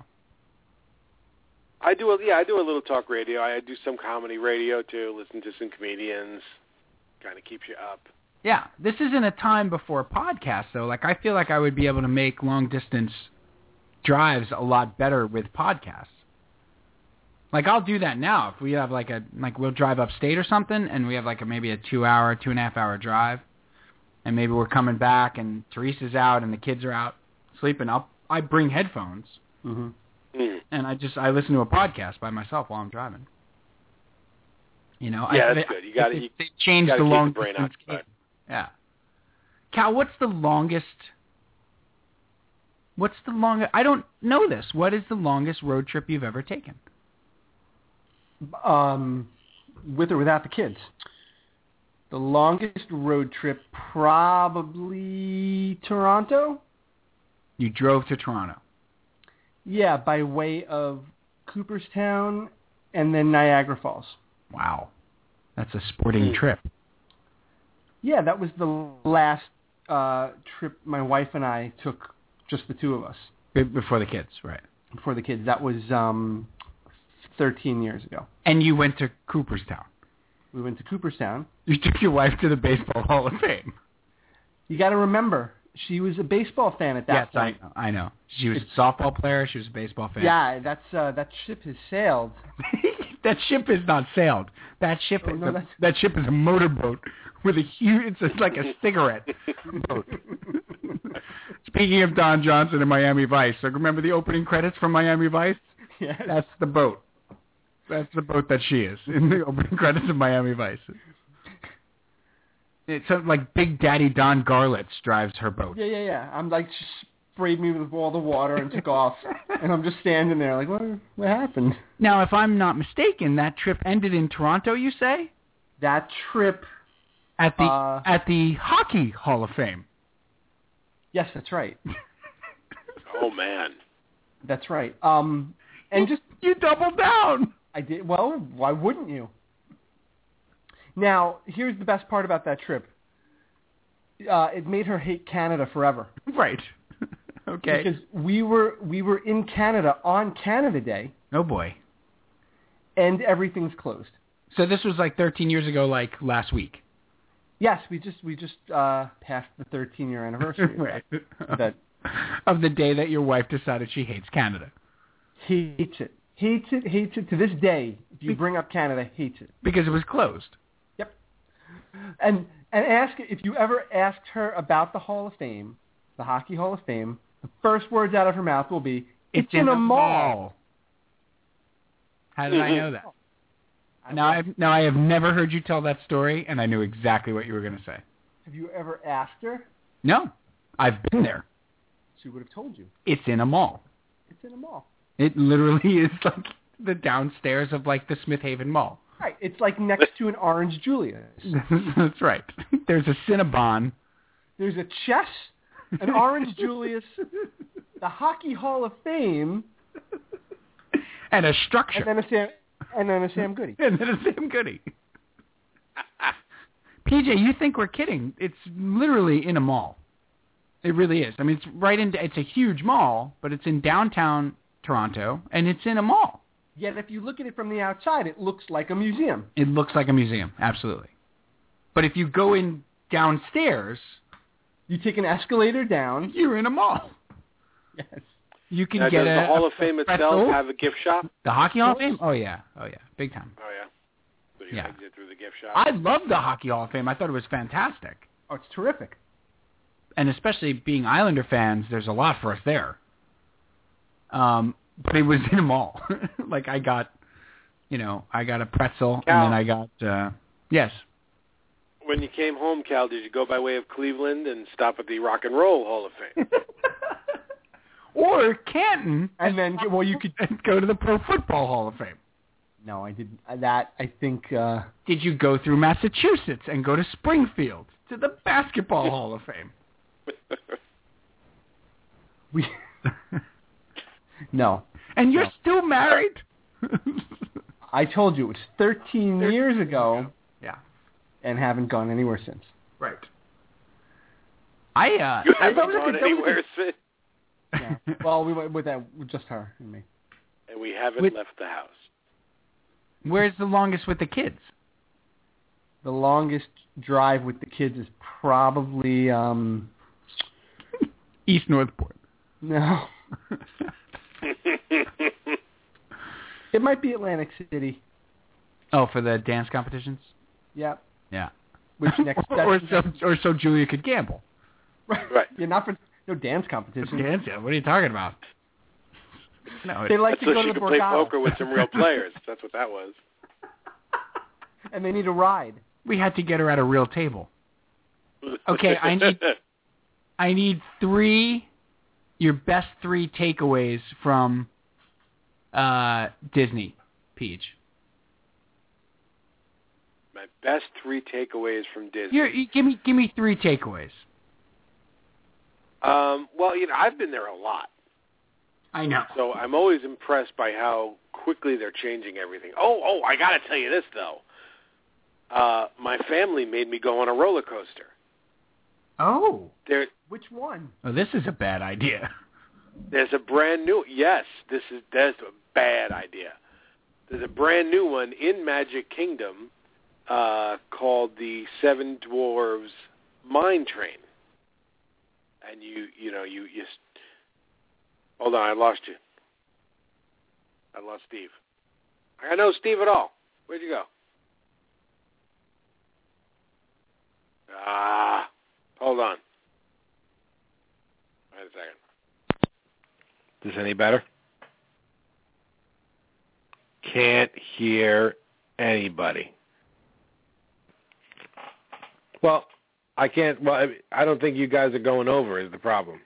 I do, a, yeah, I do a little talk radio. I do some comedy radio too. Listen to some comedians. Kind of keeps you up. Yeah, this isn't a time before podcasts, though. Like, I feel like I would be able to make long distance drives a lot better with podcasts. Like, I'll do that now. If we have like a like we'll drive upstate or something, and we have like a maybe a two hour, two and a half hour drive, and maybe we're coming back, and Teresa's out, and the kids are out sleeping. I'll I bring headphones, Mm-hmm. Mm. and I just I listen to a podcast by myself while I'm driving. You know, Yeah, I, that's they, good. You gotta- they, you they changed gotta the keep long the brain distance occupied. game. Yeah. Cal, what's the longest? What's the longest? I don't know this. What is the longest road trip you've ever taken? Um, with or without the kids. The longest road trip, probably Toronto. You drove to Toronto. Yeah, by way of Cooperstown and then Niagara Falls. Wow, that's a sporting Mm. trip. Yeah, that was the last uh, trip my wife and I took, just the two of us, Be- Before the kids, right? before the kids. That was um, thirteen years ago. And you went to Cooperstown. We went to Cooperstown. You took your wife to the Baseball Hall of Fame. You got to remember, she was a baseball fan at that Yes, point. I, I know. She was a softball player. She was a baseball fan. Yeah, that's uh, that ship has sailed. That ship is not sailed. That ship Oh, is no, a, that's- that ship is a motorboat with a huge. It's like a cigarette boat. Speaking of Don Johnson and Miami Vice, so remember the opening credits from Miami Vice? Yes. That's the boat. That's the boat that she is in the opening credits of Miami Vice. It's something like Big Daddy Don Garlitz drives her boat. Yeah, yeah, yeah. I'm like, she sprayed me with all the water and took off, and I'm just standing there like, what? What happened? Now, if I'm not mistaken, that trip ended in Toronto. You say That trip. at the Uh, at the Hockey Hall of Fame. Yes, that's right. Oh man. That's right. Um, and just You doubled down. I did. Well, why wouldn't you? Now, here's the best part about that trip. Uh, it made her hate Canada forever. Right. Okay. Because we were we were in Canada on Canada Day, Oh boy. and everything's closed. So this was like thirteen years ago, like last week. Yes, we just we just uh, passed the thirteen year anniversary. Right. That Of the day that your wife decided she hates Canada. hates it, hates it, hates it to this day. If you bring up Canada, hates it. Because it was closed. Yep. And and ask if you ever asked her about the Hall of Fame, the Hockey Hall of Fame. The first words out of her mouth will be, "It's, in, a mall." How did I know that? Now I've now I have never heard you tell that story, and I knew exactly what you were going to say. Have you ever asked her? No, I've been there. She would have told you. It's in a mall. It's in a mall. It literally is like the downstairs of like the Smith Haven Mall. Right. It's like next to an Orange Julius. That's right. There's a Cinnabon. There's a chess, an Orange Julius, the Hockey Hall of Fame, And a structure. and then a Sam, and then a Sam Goody. And then a Sam Goody. P J, you think we're kidding. It's literally in a mall. It really is. I mean, it's right in, it's a huge mall, but it's in downtown Toronto, and it's in a mall. Yet if you look at it from the outside, it looks like a museum. It looks like a museum, absolutely. But if you go in downstairs, You take an escalator down. you're in a mall. Yes. You can Now, get does a, the Hall a of Fame pretzel. itself have a gift shop? The Hockey Hall of Fame? Oh, yeah. Oh, yeah. Big time. Oh yeah. So you Yeah. exit through the gift shop. I love the Hockey Hall of Fame. I thought it was fantastic. Oh, it's terrific. And especially being Islander fans, there's a lot for us there. Um, but it was in a mall. Like I got, you know, I got a pretzel, Cal. and then I got, uh, yes. When you came home, Cal, did you go by way of Cleveland and stop at the Rock and Roll Hall of Fame? Or Canton, And then, well, you could. and go to the Pro Football Hall of Fame. No, I didn't. That I think. Uh, Did you go through Massachusetts and go to Springfield to the Basketball Hall of Fame? we. No, And you're No. still married? I told you it was thirteen years ago, Yeah. and haven't gone anywhere since. Right. I, uh... You I- that haven't was a gone good- that was a anywhere good- since, Yeah. Well, we went with that, with just her and me. and we haven't With- left the house. Where's the longest with the kids? The longest drive with the kids is probably um East Northport. no. It might be Atlantic City. Oh, for the dance competitions? Yep. Yeah. Which next? or so or so Julia could gamble. Right. Yeah, not for no dance competition. Dance? Yeah. What are you talking about? No, they like That's to so go she to the could play Borgata. poker with some real players. That's what that was. And they need a ride. we had to get her at a real table. Okay, I need I need three, your best three takeaways from uh, Disney, Peach. My best three takeaways from Disney. You're, you, give me give me three takeaways. Um, well, you know, I've been there a lot. I know. So I'm always impressed by how quickly they're changing everything. Oh, oh, I got to tell you this, though. Uh, my family made me go on a roller coaster. Oh. There, Which one? Oh, this is a bad idea. There's a brand new. Yes, this is that's a bad idea. There's a brand new one in Magic Kingdom uh, called the Seven Dwarves Mine Train. And you, you know, you, you. Hold on, I lost you. I lost Steve. I know Steve at all. Where'd you go? Ah, hold on. Wait a second. Is this any better? Can't hear anybody. Well, I can't. Well, I, I don't think you guys are going over is the problem.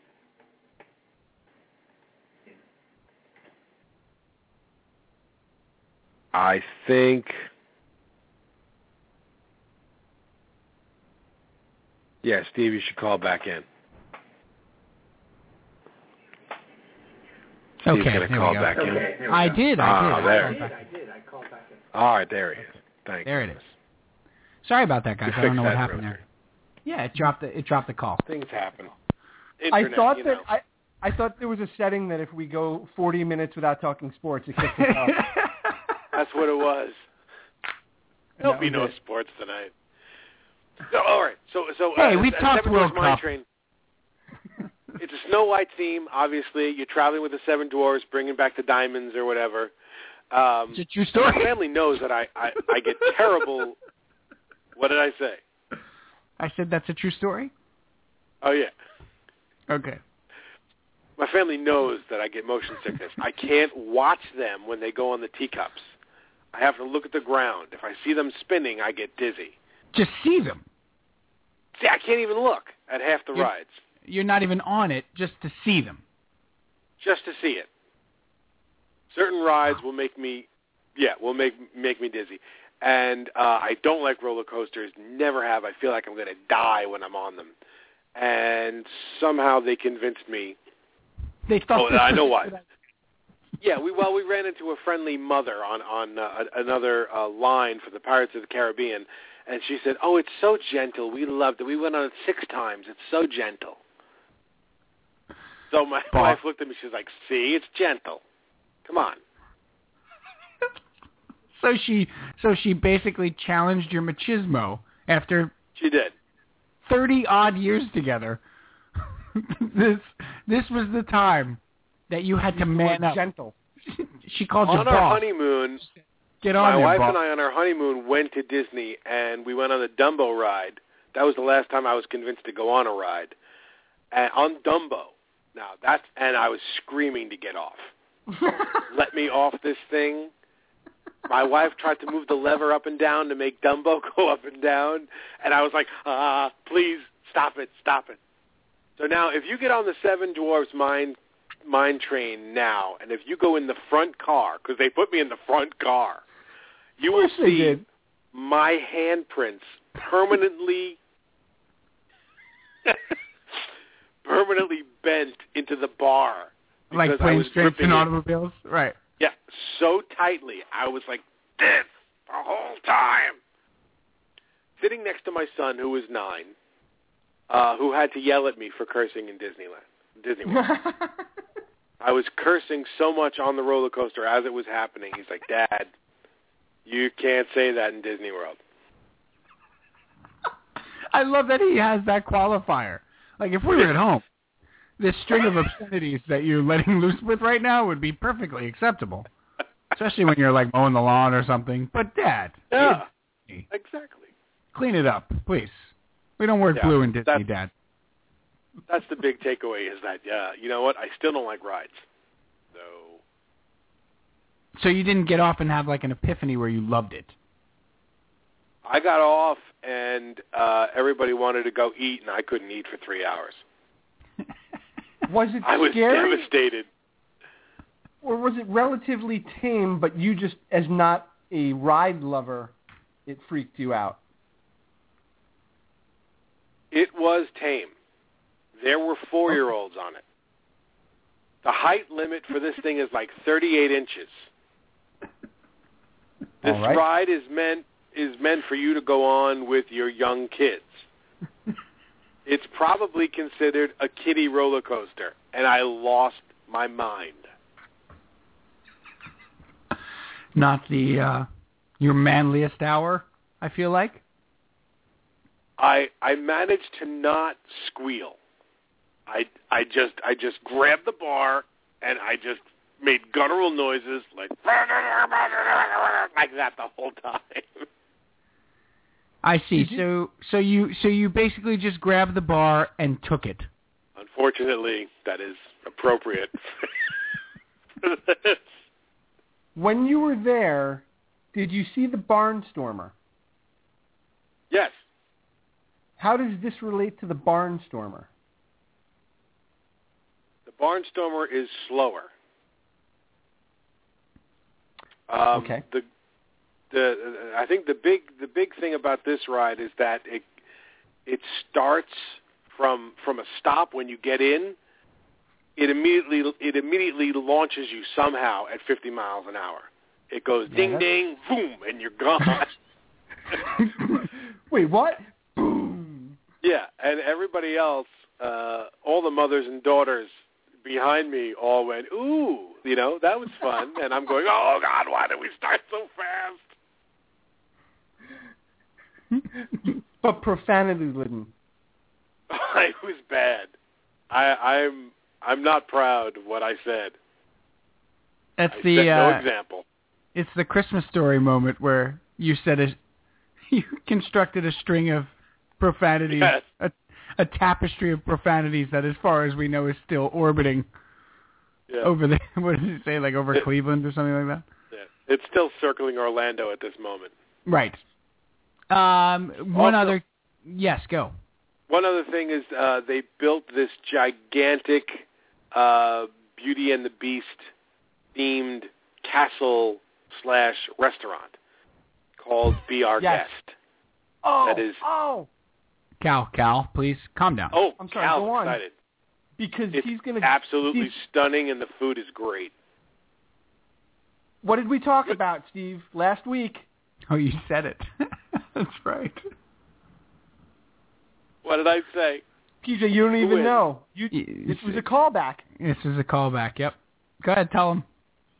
I think. Yeah, Steve, you should call back in. Steve's Okay, going to there call we go. back in. Okay, I did, I Ah, did. there. I did. All right, there he is. Thanks. There it is. Sorry about that, guys. You I don't know fixed what that happened real there. Yeah, it dropped the it dropped the call. Things happen. I Internet, thought you that know. I I thought there was a setting that if we go forty minutes without talking sports, it kicks us off. That's what it was. There'll That be was no it. sports tonight. So, all right. So, so Hey, uh, we've uh, talked Seven World Dwarfs Mine Cup. Train. It's a Snow White theme. Obviously, you're traveling with the Seven Dwarfs, bringing back the diamonds or whatever. Um, It's a true story. My family knows that I, I, I get terrible. What did I say? I said that's a true story? Oh yeah. Okay. My family knows that I get motion sickness. I can't watch them when they go on the teacups. I have to look at the ground. If I see them spinning, I get dizzy. Just see them. See, I can't even look at half the You're- rides You're not even on it just to see them. just to see it. Certain rides will make me, yeah, will make make me dizzy. And uh, I don't like roller coasters. Never have. I feel like I'm going to die when I'm on them. And somehow they convinced me. They thought Oh, this I know was- why. Yeah, we well we ran into a friendly mother on on uh, another uh, line for the Pirates of the Caribbean, and she said, "Oh, it's so gentle. We loved it. We went on it six times. It's so gentle." So my Bob. wife looked at me. She's like, "See, it's gentle. Come on." So she so she basically challenged your machismo after She did. thirty odd years together. this this was the time that you had to man up. Gentle. She called you On our boss. honeymoon, Get on my there, wife boss. and I on our honeymoon went to Disney, and we went on the Dumbo ride. That was the last time I was convinced to go on a ride. And on Dumbo. Now, that's, and I was screaming to get off. Let me off this thing. My wife tried to move the lever up and down to make Dumbo go up and down, and I was like, ah, please, stop it, stop it. So now, if you get on the Seven Dwarfs Mine, mine Train now, and if you go in the front car, because they put me in the front car, you will course they see did. my handprints permanently permanently bent into the bar. Like because I playing was strings gripping in it. automobiles? Right. Yeah, so tightly. I was like this the whole time. Sitting next to my son, who was nine, uh, who had to yell at me for cursing in Disneyland. Disney World. I was cursing so much on the roller coaster as it was happening. He's like, "Dad, you can't say that in Disney World." I love that he has that qualifier. Like, if we were at home, this string of obscenities that you're letting loose with right now would be perfectly acceptable. Especially when you're, like, mowing the lawn or something. But, Dad, Yeah, it's- exactly. clean it up, please. We don't work Yeah, blue in Disney, that's- Dad. That's the big takeaway is that, yeah, you know what? I still don't like rides. So So you didn't get off and have like an epiphany where you loved it? I got off, and uh, everybody wanted to go eat, and I couldn't eat for three hours. Was it I was scary? devastated. Or was it relatively tame, but you just, as not a ride lover, it freaked you out? It was tame. There were four-year-olds on it. The height limit for this thing is like thirty-eight inches. This All right. ride is meant is meant for you to go on with your young kids. It's probably considered a kiddie roller coaster, and I lost my mind. Not the uh, your manliest hour, I feel like. I I managed to not squeal. I I just I just grabbed the bar and I just made guttural noises like like that the whole time. I see. So so you so you basically just grabbed the bar and took it. Unfortunately, that is appropriate. When you were there, did you see the Barnstormer? Yes. How does this relate to the Barnstormer? The Barnstormer is slower. Um, okay. The the I think the big the big thing about this ride is that it it starts from from a stop when you get in. It immediately it immediately launches you somehow at fifty miles an hour. It goes ding yeah, ding boom and you're gone. Wait, what? Boom. Yeah, and everybody else, uh, all the mothers and daughters behind me all went, ooh, you know, that was fun. And I'm going, oh, God, why did we start so fast? But profanity-laden. It was bad. I, I'm I'm not proud of what I said. That's I the set no uh, example. It's the Christmas Story moment where you said a, you constructed a string of profanities, Yes. a, a tapestry of profanities that, as far as we know, is still orbiting Yeah. over the. What did you say? Like over It- Cleveland or something like that? Yeah. It's still circling Orlando at this moment. Right. Um, one Also- other. Yes, go. One other thing is uh, they built this gigantic uh, Beauty and the Beast themed castle slash restaurant called Be Our Yes. Guest. Oh, That is- oh, Cal, Cal, please calm down. Oh, I'm sorry, Cal's go on. excited. because It's he's going to... absolutely stunning, and the food is great. What did we talk about, Steve, last week? Oh, you said it. That's right. What did I say? P J, you don't Who even is? know. You, Y- this was a callback. This is a callback. Yep. Go ahead, tell him.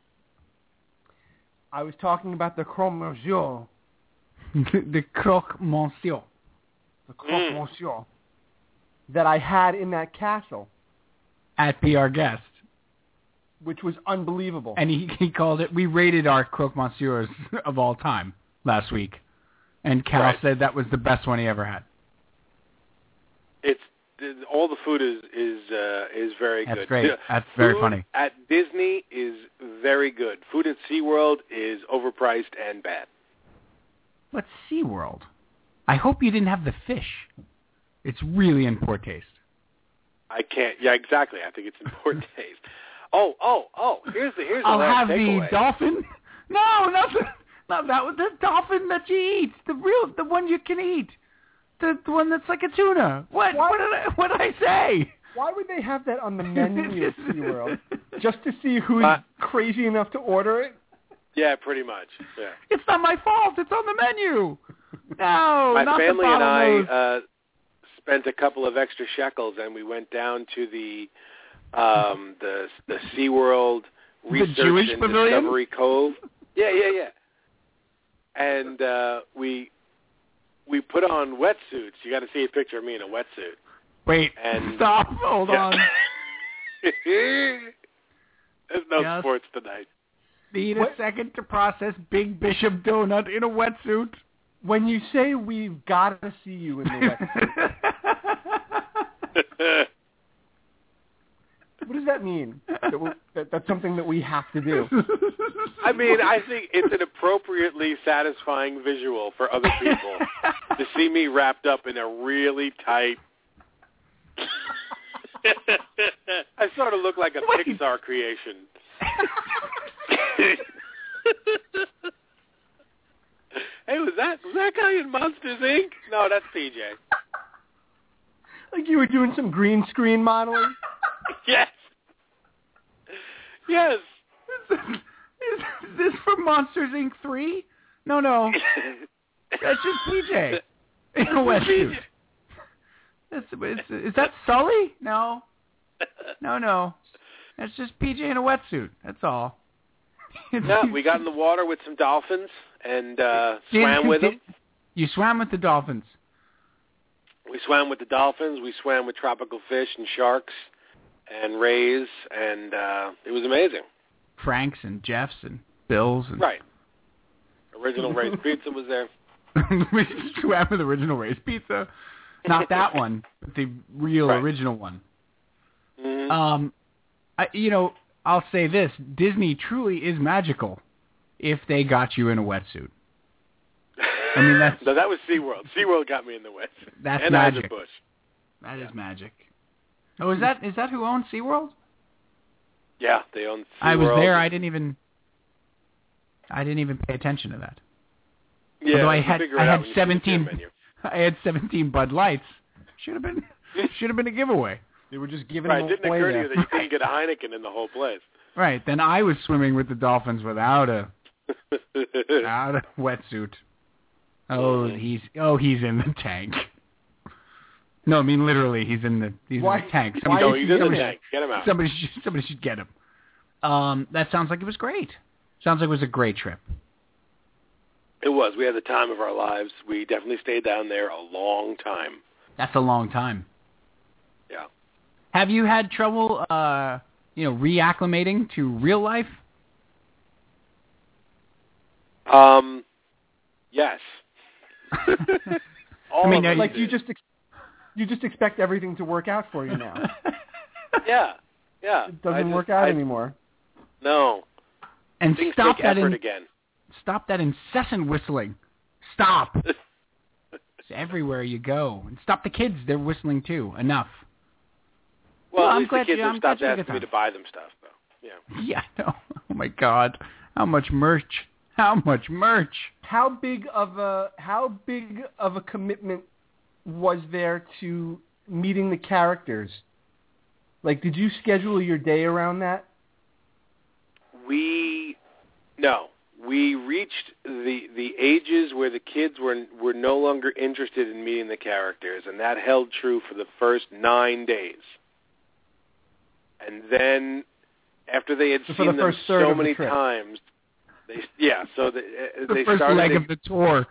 I was talking about the croque monsieur. The croque monsieur. The croque monsieur that I had in that castle, At Be Our Guest. which was unbelievable. And he, he called it, we rated our croque monsieurs of all time last week. And Cal Right. said that was the best one he ever had. It's all the food is is uh, is very That's good. great. Yeah, That's very food funny. At Disney is very good. Food at SeaWorld is overpriced and bad. What's SeaWorld? I hope you didn't have the fish. It's really in poor taste. I can't. Yeah, exactly. I think it's in poor taste. Oh, oh, oh! Here's the here's the I'll last have takeaway. the dolphin. No, not the, not that one. The dolphin that you eat. The real, the one you can eat. The, the one that's like a tuna. What? What? What did I, what did I say? Why would they have that on the menu at SeaWorld? Just to see who's Uh, crazy enough to order it? Yeah, pretty much. Yeah. It's not my fault. It's on the menu. No, My not family the and I bottlenose. uh, spent a couple of extra shekels, and we went down to the um, the the SeaWorld Research Jewish and Pavilion? Discovery Cove. Yeah, yeah, yeah. And uh, we we put on wetsuits. You got to see a picture of me in a wetsuit. Wait, and- stop. Hold Yeah. on. There's no Yes. sports tonight. Need a What? second to process Big Bishop Donut in a wetsuit. When you say we've got to see you in the wetsuit, what does that mean? That, we, that that's something that we have to do. I mean, I think it's an appropriately satisfying visual for other people to see me wrapped up in a really tight. I sort of look like a Wait. Pixar creation. Hey, was that was that guy in Monsters, Incorporated? No, that's P J. Like you were doing some green screen modeling? Yes. Yes. Is this from Monsters, Incorporated three? No, no. That's just P J in a wetsuit. That's, is, is that Sully? No. No, no. That's just P J in a wetsuit. That's all. Yeah, we got in the water with some dolphins and uh, Did- swam with did- them. You swam with the dolphins. We swam with the dolphins. We swam with tropical fish and sharks and rays, and uh, it was amazing. Franks and Jeffs and Bills. And Right. Original Ray's Pizza was there. we swam with Original Ray's Pizza. Not that one, but the real Right. original one. Mm-hmm. Um, I, you know, I'll say this. Disney truly is magical if they got you in a wetsuit. I mean, that's no, that was SeaWorld. SeaWorld got me in the wet. that's and magic. Isaac Bush. That is magic. Oh, is that is that who owns SeaWorld? Yeah, they own SeaWorld. I was there. I didn't even I didn't even pay attention to that. Yeah, Although I you had figure I it out had when you see the seventeen menu. I had seventeen Bud Lights. Should have been should have been a giveaway. They were just giving Right, them it didn't away occur to there. you that you couldn't get a Heineken in the whole place. Right. Then I was swimming with the dolphins without a without a wetsuit. Oh, he's oh he's in the tank. No, I mean literally, he's in the he's Why- in the tank. why No, Somebody, is he's in the somebody, tank. Get him out. somebody should somebody should get him. Um, that sounds like it was great. Sounds like it was a great trip. It was. We had the time of our lives. We definitely stayed down there a long time. That's a long time. Yeah. Have you had trouble, uh, you know, reacclimating to real life? Um, yes. All I mean, of us Like did. you just ex- you just expect everything to work out for you now. Yeah. Yeah. It I doesn't just- work out I- anymore. No. and Things stop take that effort in, again. stop that incessant whistling. Stop. It's everywhere you go. And stop the kids. They're whistling too. Enough. Well, Well, at I'm least glad the kids you- have I'm glad stopped you had a asking good me to time. buy them stuff, though. Yeah. Yeah, I know. Oh my God. How much merch? How much merch? How big of a how big of a commitment was there to meeting the characters? Like, did you schedule your day around that? We no. We reached the the ages where the kids were were no longer interested in meeting the characters, and that held true for the first nine days. And then, after they had So for seen the them first third so of the many trip. times, they yeah. So the, uh, The they first started. leg to- of the tour.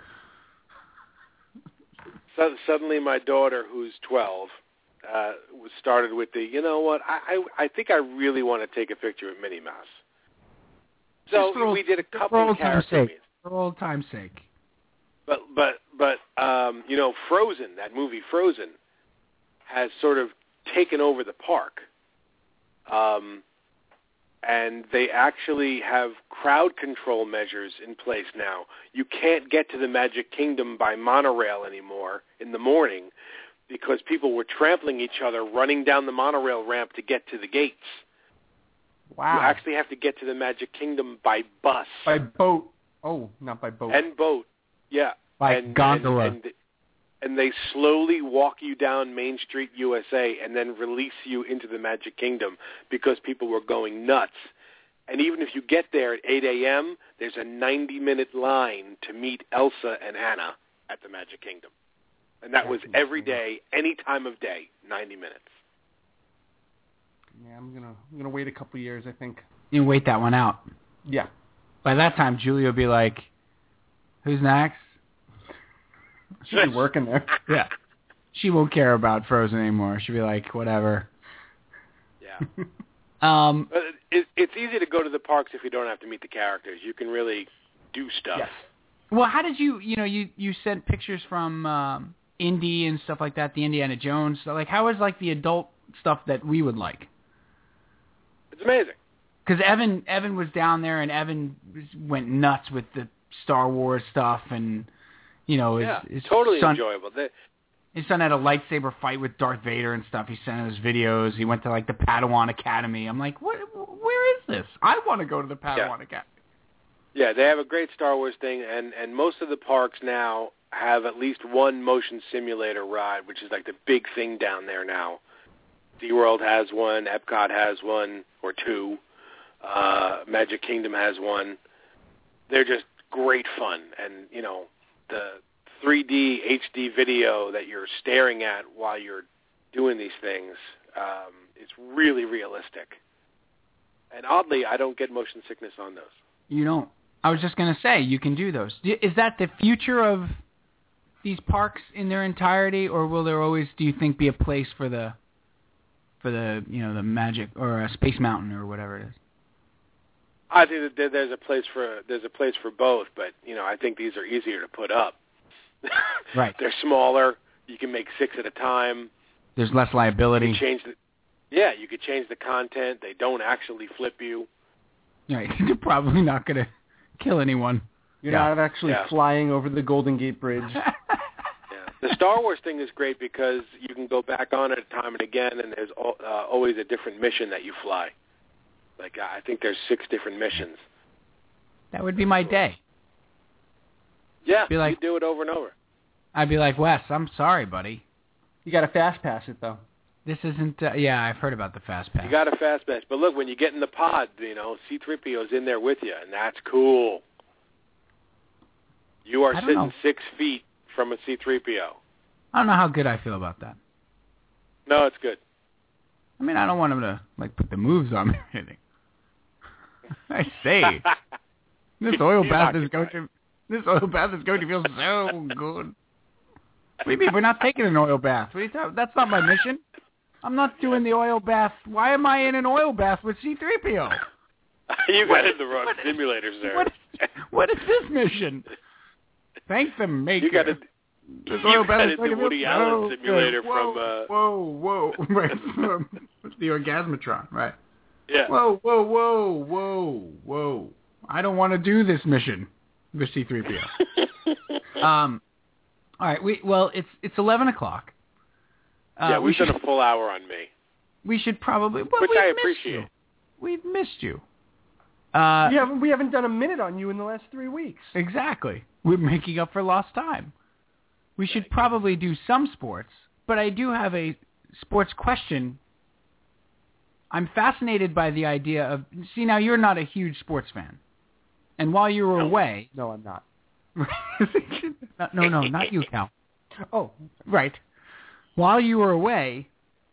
So, suddenly, my daughter, who's twelve, uh, was started with the, you know what? I, I I think I really want to take a picture of Minnie Mouse. So Just for old- we did a For couple old of time's character sake. meets. For old time's sake. But but but um, you know, Frozen, that movie Frozen, has sort of taken over the park. Um, and they actually have crowd control measures in place now. You can't get to the Magic Kingdom by monorail anymore in the morning because people were trampling each other running down the monorail ramp to get to the gates. Wow. You actually have to get to the Magic Kingdom by bus By boat. Oh, not by boat. and boat. Yeah. By and, gondola. And, and, and they slowly walk you down Main Street, U S A, and then release you into the Magic Kingdom because people were going nuts. And even if you get there at eight a.m., there's a ninety-minute line to meet Elsa and Anna at the Magic Kingdom. And that was every day, any time of day, ninety minutes. Yeah, I'm gonna I'm gonna wait a couple years, I think. You wait that one out. Yeah. By that time, Julia will be like, who's next? She'll be working there. Yeah. She won't care about Frozen anymore. She'll be like, whatever. Yeah. Um, But it, it's easy to go to the parks if you don't have to meet the characters. You can really do stuff. Yes. well, how did you, you know, you, you sent pictures from um, Indy and stuff like that, the Indiana Jones. So, like, how is, like, the adult stuff that we would like? It's amazing. Because Evan, Evan was down there, and Evan went nuts with the Star Wars stuff, and you know, his, yeah, his totally son, enjoyable. They, his son had a lightsaber fight with Darth Vader and stuff. He sent us videos. He went to like the Padawan Academy. I'm like, what? Where is this? I want to go to the Padawan yeah. Academy. Yeah, they have a great Star Wars thing, and and most of the parks now have at least one motion simulator ride, which is like the big thing down there now. SeaWorld has one, Epcot has one or two, uh, Magic Kingdom has one. They're just great fun, and you know the three D H D video that you're staring at while you're doing these things, um, it's really realistic. And oddly, I don't get motion sickness on those. You don't. I was just going to say, you can do those. Is that the future of these parks in their entirety, or will there always, do you think, be a place for the, for the, you know, the Magic or a Space Mountain or whatever it is? I think that there's a place for there's a place for both, but you know, I think these are easier to put up. Right. They're smaller. You can make six at a time. There's less liability. You can change the, yeah, you could change the content. They don't actually flip you. Right. You're probably not going to kill anyone. You're yeah. not actually yeah. flying over the Golden Gate Bridge. Yeah. The Star Wars thing is great because you can go back on it time and again, and there's uh, always a different mission that you fly. Like, I think there's six different missions. That would be my day. Yeah, be like, you do it over and over. I'd be like, Wes, I'm sorry, buddy. You got to fast pass it, though. This isn't, uh, yeah, I've heard about the fast pass. You got a fast pass. But look, when you get in the pod, you know, C three P O's in there with you, and that's cool. You are sitting know. six feet from a C three P O. I don't know how good I feel about that. No, it's good. I mean, I don't want him to, like, put the moves on me or anything. I say, this oil You're bath is occupied. going to, this oil bath is going to feel so good. What do you mean? We're not taking an oil bath. What are you talking? That's not my mission. I'm not doing the oil bath. Why am I in an oil bath with C three P O? You got What in is- the wrong what is- simulators there. What is, what is this mission? Thank the maker. You got to. This You oil got bath is in going the to Woody feel Allen so simulator good. Whoa, from. Uh, whoa, whoa, right? From the Orgasmatron, right? yeah. Whoa, whoa, whoa, whoa, whoa! I don't want to do this mission with C three P O. um, all right. We well, it's it's eleven o'clock. Uh, yeah, we we've should done a full hour on me. we should probably well, Which we've I missed appreciate. You. We've missed you. Uh, we haven't we haven't done a minute on you in the last three weeks. Exactly. We're making up for lost time. We should probably do some sports, but I do have a sports question. I'm fascinated by the idea of, see, now you're not a huge sports fan. And while you were No. away... No, I'm not. no, no, no, not you, Cal. Oh, Right. While you were away,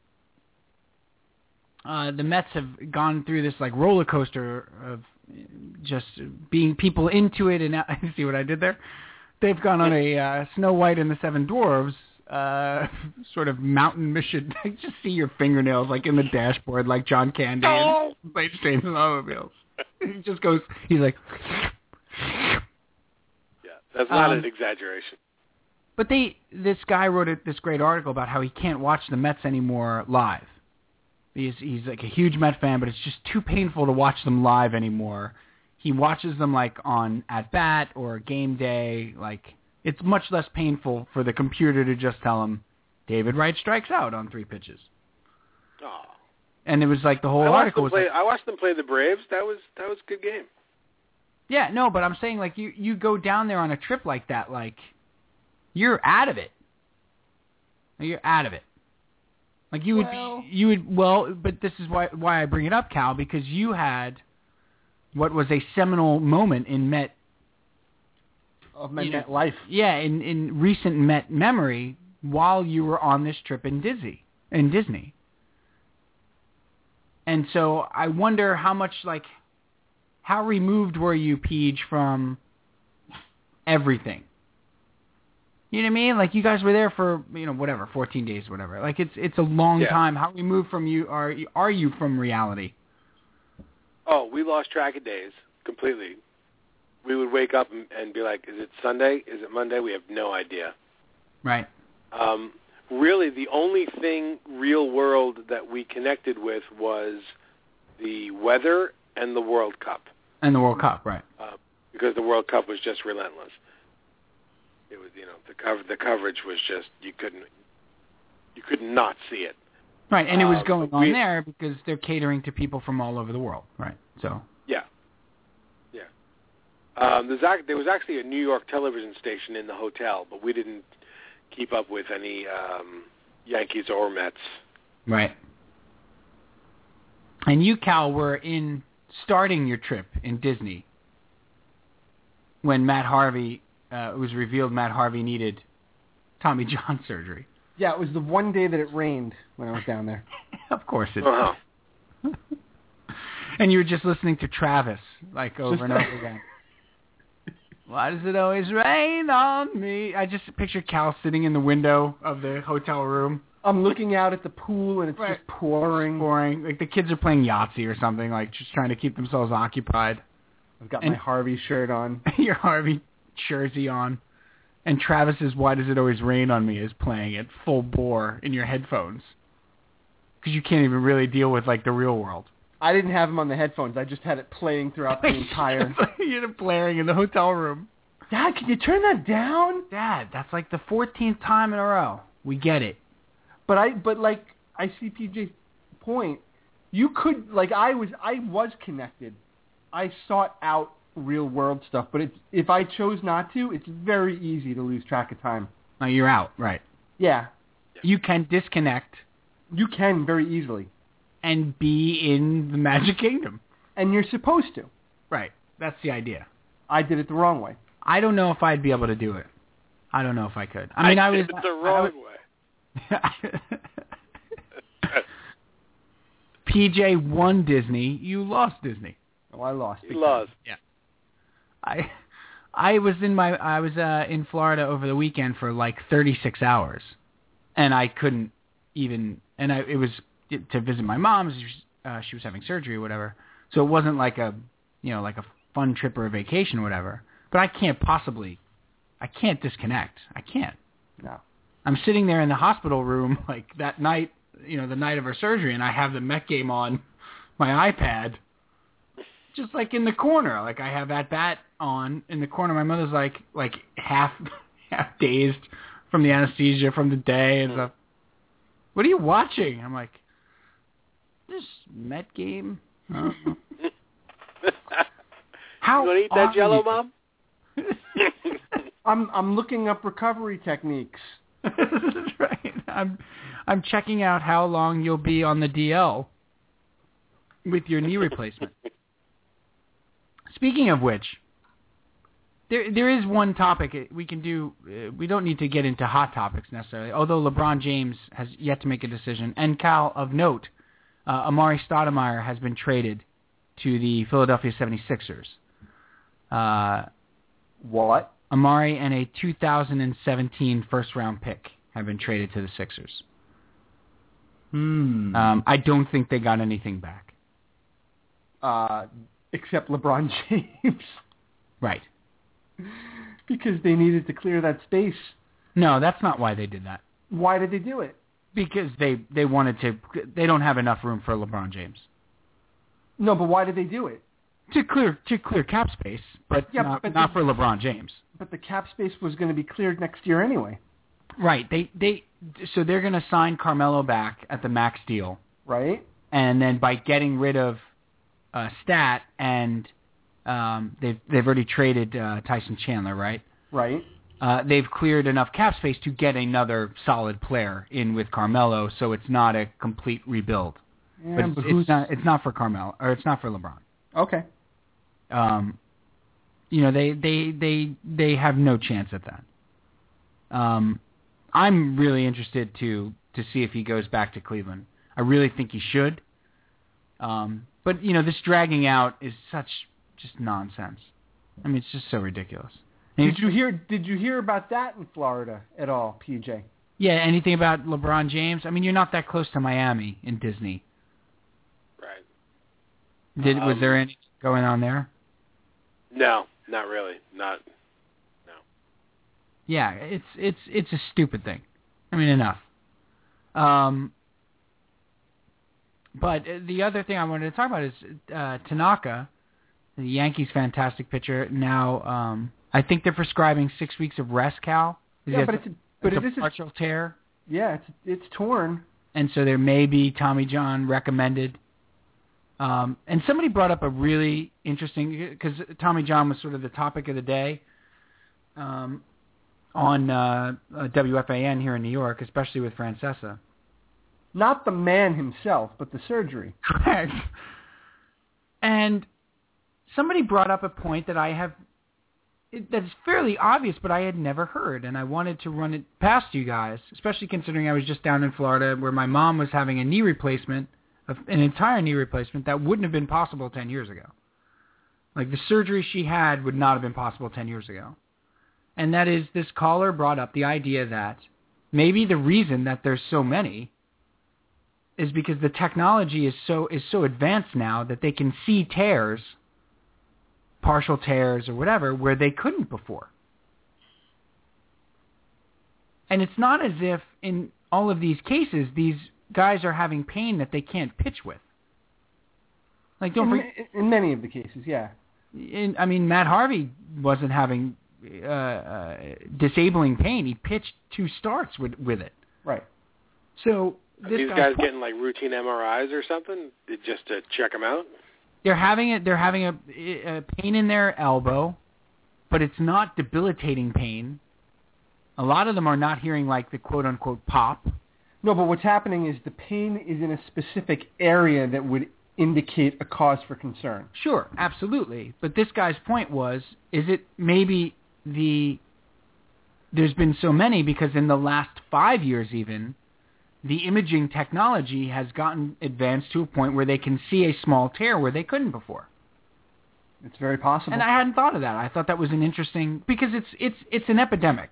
uh, the Mets have gone through this like roller coaster of just being people into it. And I see what I did there. They've gone on a uh, Snow White and the Seven Dwarves uh, sort of mountain mission. I just see your fingernails like in the dashboard, like John Candy Oh. and Late Trains and Automobiles. He just goes. He's like. Yeah, that's not Um, an exaggeration. But they, this guy wrote a, this great article about how he can't watch the Mets anymore live. He's, he's like a huge Met fan, but it's just too painful to watch them live anymore. He watches them like on at bat or game day. Like it's much less painful for the computer to just tell him David Wright strikes out on three pitches. Oh. And it was like the whole I watched article them was play. like, I watched them play the Braves. That was that was a good game. yeah, no, but I'm saying like you, you go down there on a trip like that, like you're out of it. You're out of it. Like you would Well- be, you would well, but this is why why I bring it up, Cal, because you had what was a seminal moment in Met of my you know, Met life. Yeah, in in recent Met memory while you were on this trip in Disney in Disney. And so I wonder how much like how removed were you, Peach, from everything? You know what I mean? Like you guys were there for you know whatever, fourteen days, whatever. Like it's it's a long Yeah. time. How removed from you are you, are you from reality? Oh, we lost track of days completely. We would wake up and, and be like, "Is it Sunday? Is it Monday?" We have no idea. Right. Um, really, the only thing real world that we connected with was the weather and the World Cup. And the World Cup, right? Uh, because the World Cup was just relentless. It was, you know, the cover, the coverage was just you couldn't, you could not see it. Right, and it was Uh, going we, on there because they're catering to people from all over the world, right? So. Yeah. Yeah. Um, there's ac- there was actually a New York television station in the hotel, but we didn't keep up with any um, Yankees or Mets. Right. And you, Cal, were in starting your trip in Disney when Matt Harvey, uh, it was revealed Matt Harvey needed Tommy John surgery. Yeah, it was the one day that it rained when I was down there. Of course it Uh-huh. did. And you were just listening to Travis, like, over Just- and over again. Why does it always rain on me? I just picture Cal sitting in the window of the hotel room. I'm looking out at the pool, and it's Right. just pouring. Pouring. Like the kids are playing Yahtzee or something, like just trying to keep themselves occupied. I've got And- my Harvey shirt on. Your Harvey jersey on. And Travis's Why Does It Always Rain on Me is playing at full bore in your headphones. Because you can't even really deal with, like, the real world. I didn't have him on the headphones. I just had it playing throughout the entire... You're just blaring in the hotel room. Dad, can you turn that down? Dad, that's like the fourteenth time in a row. We get it. But I, but like I see P J's point. You could, like, I was, I was connected. I sought out real world stuff, but it's, if I chose not to, it's very easy to lose track of time. No, you're out, right. Yeah, You can disconnect you can very easily, and be in the Magic Kingdom. and you're supposed to. Right. That's the idea. I did it the wrong way. I don't know if I'd be able to do it. I don't know if I could. I mean, I, I was... did it the I wrong was- way. P J won Disney. You lost Disney. Oh, I lost. He big lost. I I was in my I was uh, in Florida over the weekend for like thirty-six hours, and I couldn't even. And I it was to visit my mom. She was, uh, she was having surgery or whatever. So it wasn't like a you know like a fun trip or a vacation or whatever. But I can't possibly. I can't disconnect. I can't. time. No. I'm sitting there in the hospital room like that night, you know, the night of her surgery, and I have the Met game on my iPad, just like in the corner. Like I have At Bat on in the corner. My mother's like like half half dazed from the anesthesia from the day and stuff. What are you watching? I'm like, this Met game. Uh, How You want to eat are that Jello, you? Mom? I'm I'm looking up recovery techniques. That's right. I'm I'm checking out how long you'll be on the D L with your knee replacement. Speaking of which, there there is one topic we can do. Uh, we don't need to get into hot topics necessarily, although LeBron James has yet to make a decision. And Cal, of note, uh, Amari Stoudemire has been traded to the Philadelphia seventy-sixers. Uh, What? Amari and a two thousand seventeen first-round pick have been traded to the Sixers. Hmm. Um, I don't think they got anything back. Uh, except LeBron James, Right. because they needed to clear that space. No, that's not why they did that. Why did they do it? Because they, they wanted to... They don't have enough room for LeBron James. No, but why did they do it? To clear to clear cap space, but Yeah, not, but not the- for LeBron James. But the cap space was going to be cleared next year anyway, Right. They they So they're going to sign Carmelo back at the max deal. right? And then by getting rid of uh, Stat and um, they've, they've already traded uh, Tyson Chandler, right? Right. Uh, they've cleared enough cap space to get another solid player in with Carmelo, so it's not a complete rebuild. Yeah, but it's, but who's it's not. It's not for Carmelo, or it's not for LeBron. okay? Um, you know, they they they they have no chance at that. Um, I'm really interested to to see if he goes back to Cleveland. I really think he should. Um, but you know, this dragging out is such just nonsense. I mean, it's just so ridiculous. And Did you hear? Did you hear about that in Florida at all, P J? Yeah, anything about LeBron James? I mean, you're not that close to Miami in Disney. Right. Did was Um, there anything going on there? No, not really. Not. Yeah, it's it's it's a stupid thing. I mean, enough. Um, But the other thing I wanted to talk about is uh, Tanaka, the Yankees' fantastic pitcher. Now, um, I think they're prescribing six weeks of rest, Cal. Yeah, but it's a, but it's it is a partial tear. Yeah, it's it's torn. And so there may be Tommy John recommended. Um, and somebody brought up a really interesting, because Tommy John was sort of the topic of the day um, on uh, uh, W F A N here in New York, especially with Francesa. Not the man himself, but the surgery. Correct. And somebody brought up a point that I have, it, that's fairly obvious, but I had never heard, and I wanted to run it past you guys, especially considering I was just down in Florida where my mom was having a knee replacement, an entire knee replacement that wouldn't have been possible ten years ago. Like, the surgery she had would not have been possible ten years ago. And that is, this caller brought up the idea that maybe the reason that there's so many is because the technology is so is so advanced now that they can see tears, partial tears or whatever, where they couldn't before. And it's not as if in all of these cases, these guys are having pain that they can't pitch with. Like, don't in, forget, in many of the cases, yeah. In, I mean, Matt Harvey wasn't having uh, uh, disabling pain. He pitched two starts with with it. Right. So Are this these guy's guys point, getting like routine M R Is or something just to check them out? they're having it. They're having a, a pain in their elbow, but it's not debilitating pain. A lot of them are not hearing like the quote unquote pop. No, but what's happening is the pain is in a specific area that would indicate a cause for concern. Sure, absolutely. But this guy's point was, is it maybe the, there's been so many because in the last five years even, the imaging technology has gotten advanced to a point where they can see a small tear where they couldn't before. It's very possible. And I hadn't thought of that. I thought that was an interesting, because it's it's it's an epidemic.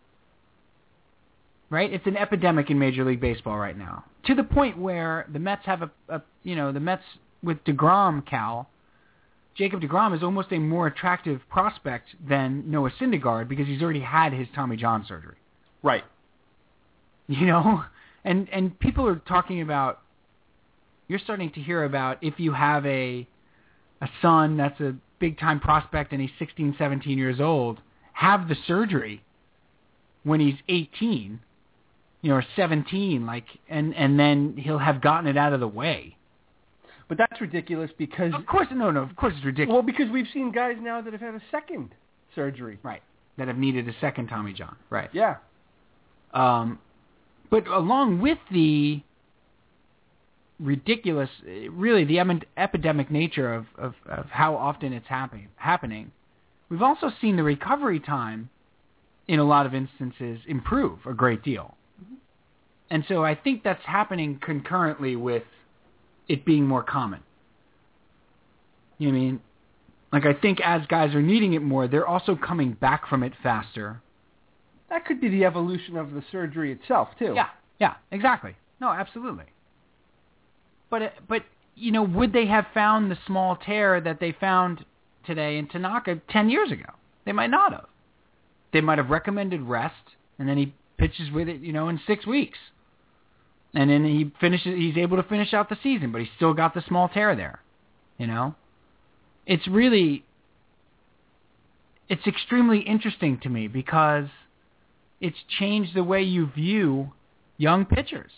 Right? It's an epidemic in Major League Baseball right now. To the point where the Mets have a, a you know, the Mets with DeGrom, Cal, Jacob DeGrom is almost a more attractive prospect than Noah Syndergaard because he's already had his Tommy John surgery. Right. You know? And and people are talking about, you're starting to hear about if you have a a son that's a big-time prospect and he's sixteen, seventeen years old, have the surgery when he's eighteen, you know, or seventeen, like, and, and then he'll have gotten it out of the way. But that's ridiculous because... Of course, no, no, of course it's ridiculous. Well, because we've seen guys now that have had a second surgery. Right, that have needed a second Tommy John, right. Yeah. Um, but along with the ridiculous, really the em- epidemic nature of, of, of how often it's happen- happening, we've also seen the recovery time in a lot of instances improve a great deal. Mm-hmm. And so I think that's happening concurrently with it being more common. You know what I mean? Like, I think as guys are needing it more, they're also coming back from it faster. That could be the evolution of the surgery itself, too. Yeah, yeah, exactly. No, absolutely. But, but you know, would they have found the small tear that they found today in Tanaka ten years ago? They might not have. They might have recommended rest, and then he pitches with it, you know, in six weeks. And then he finishes. He's able to finish out the season, but he's still got the small tear there, you know? It's really, it's extremely interesting to me because it's changed the way you view young pitchers.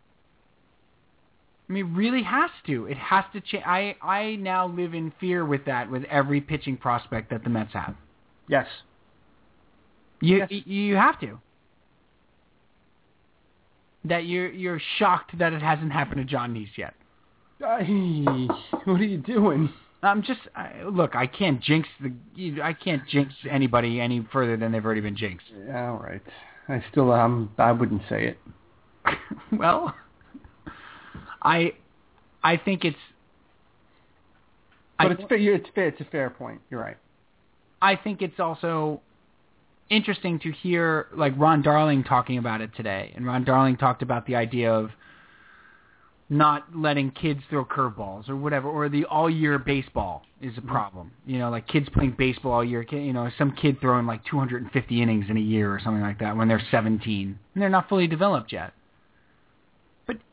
I mean, it really has to. It has to change. I, I now live in fear with that with every pitching prospect that the Mets have. Yes. You yes. you have to. That you're you're shocked that it hasn't happened to John Neese yet. Uh, what are you doing? I'm just I, look. I can't jinx the. I can't jinx anybody any further than they've already been jinxed. Yeah, all right. I still um I wouldn't say it. Well, I I think it's. But I, it's fair. It's fair. It's a fair point. You're right. I think it's also interesting to hear like Ron Darling talking about it today, and Ron Darling talked about the idea of not letting kids throw curveballs or whatever, or the all-year baseball is a problem. You know, like kids playing baseball all year. You know, some kid throwing like two hundred fifty innings in a year or something like that when they're seventeen, and they're not fully developed yet. But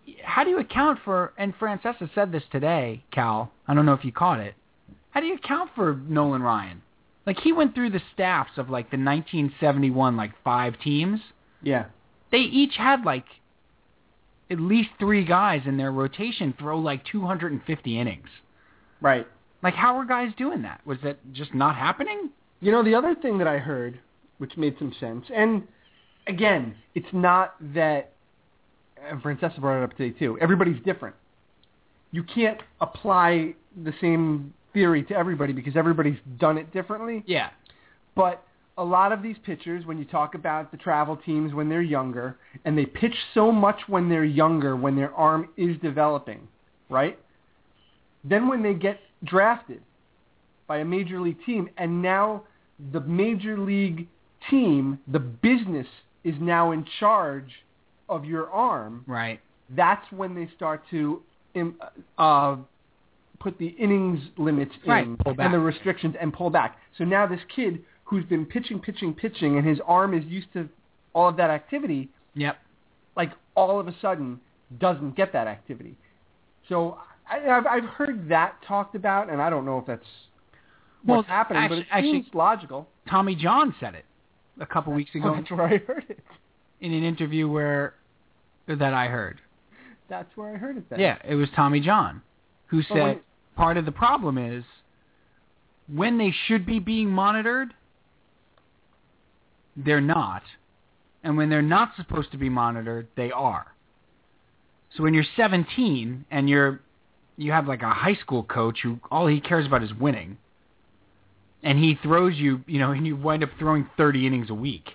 how do you account for, and Francesa said this today, Cal, I don't know if you caught it, how do you account for Nolan Ryan? Like, he went through the staffs of, like, the nineteen seventy-one, like, five teams. Yeah. They each had, like, at least three guys in their rotation throw, like, two hundred fifty innings. Right. Like, how are guys doing that? Was that just not happening? You know, the other thing that I heard, which made some sense, and, again, it's not that, and Francesa brought it up today, too, everybody's different. You can't apply the same theory to everybody because everybody's done it differently. Yeah. But a lot of these pitchers, when you talk about the travel teams when they're younger, and they pitch so much when they're younger, when their arm is developing, right? Then when they get drafted by a major league team, and now the major league team, the business, is now in charge of your arm. Right. That's when they start to uh, put the innings limits in right. and the restrictions and pull back. So now this kid who's been pitching, pitching, pitching, and his arm is used to all of that activity, yep, like all of a sudden doesn't get that activity. So I, I've, I've heard that talked about, and I don't know if that's well, what's happening, actually, but it seems actually, logical. Tommy John said it a couple weeks ago. Oh, that's where I heard it. In an interview where that I heard. That's where I heard it then. Yeah, it was Tommy John who said when, part of the problem is when they should be being monitored, they're not. And when they're not supposed to be monitored, they are. So when you're seventeen and you're you have like a high school coach who all he cares about is winning, and he throws you, you know, and you wind up throwing thirty innings a week.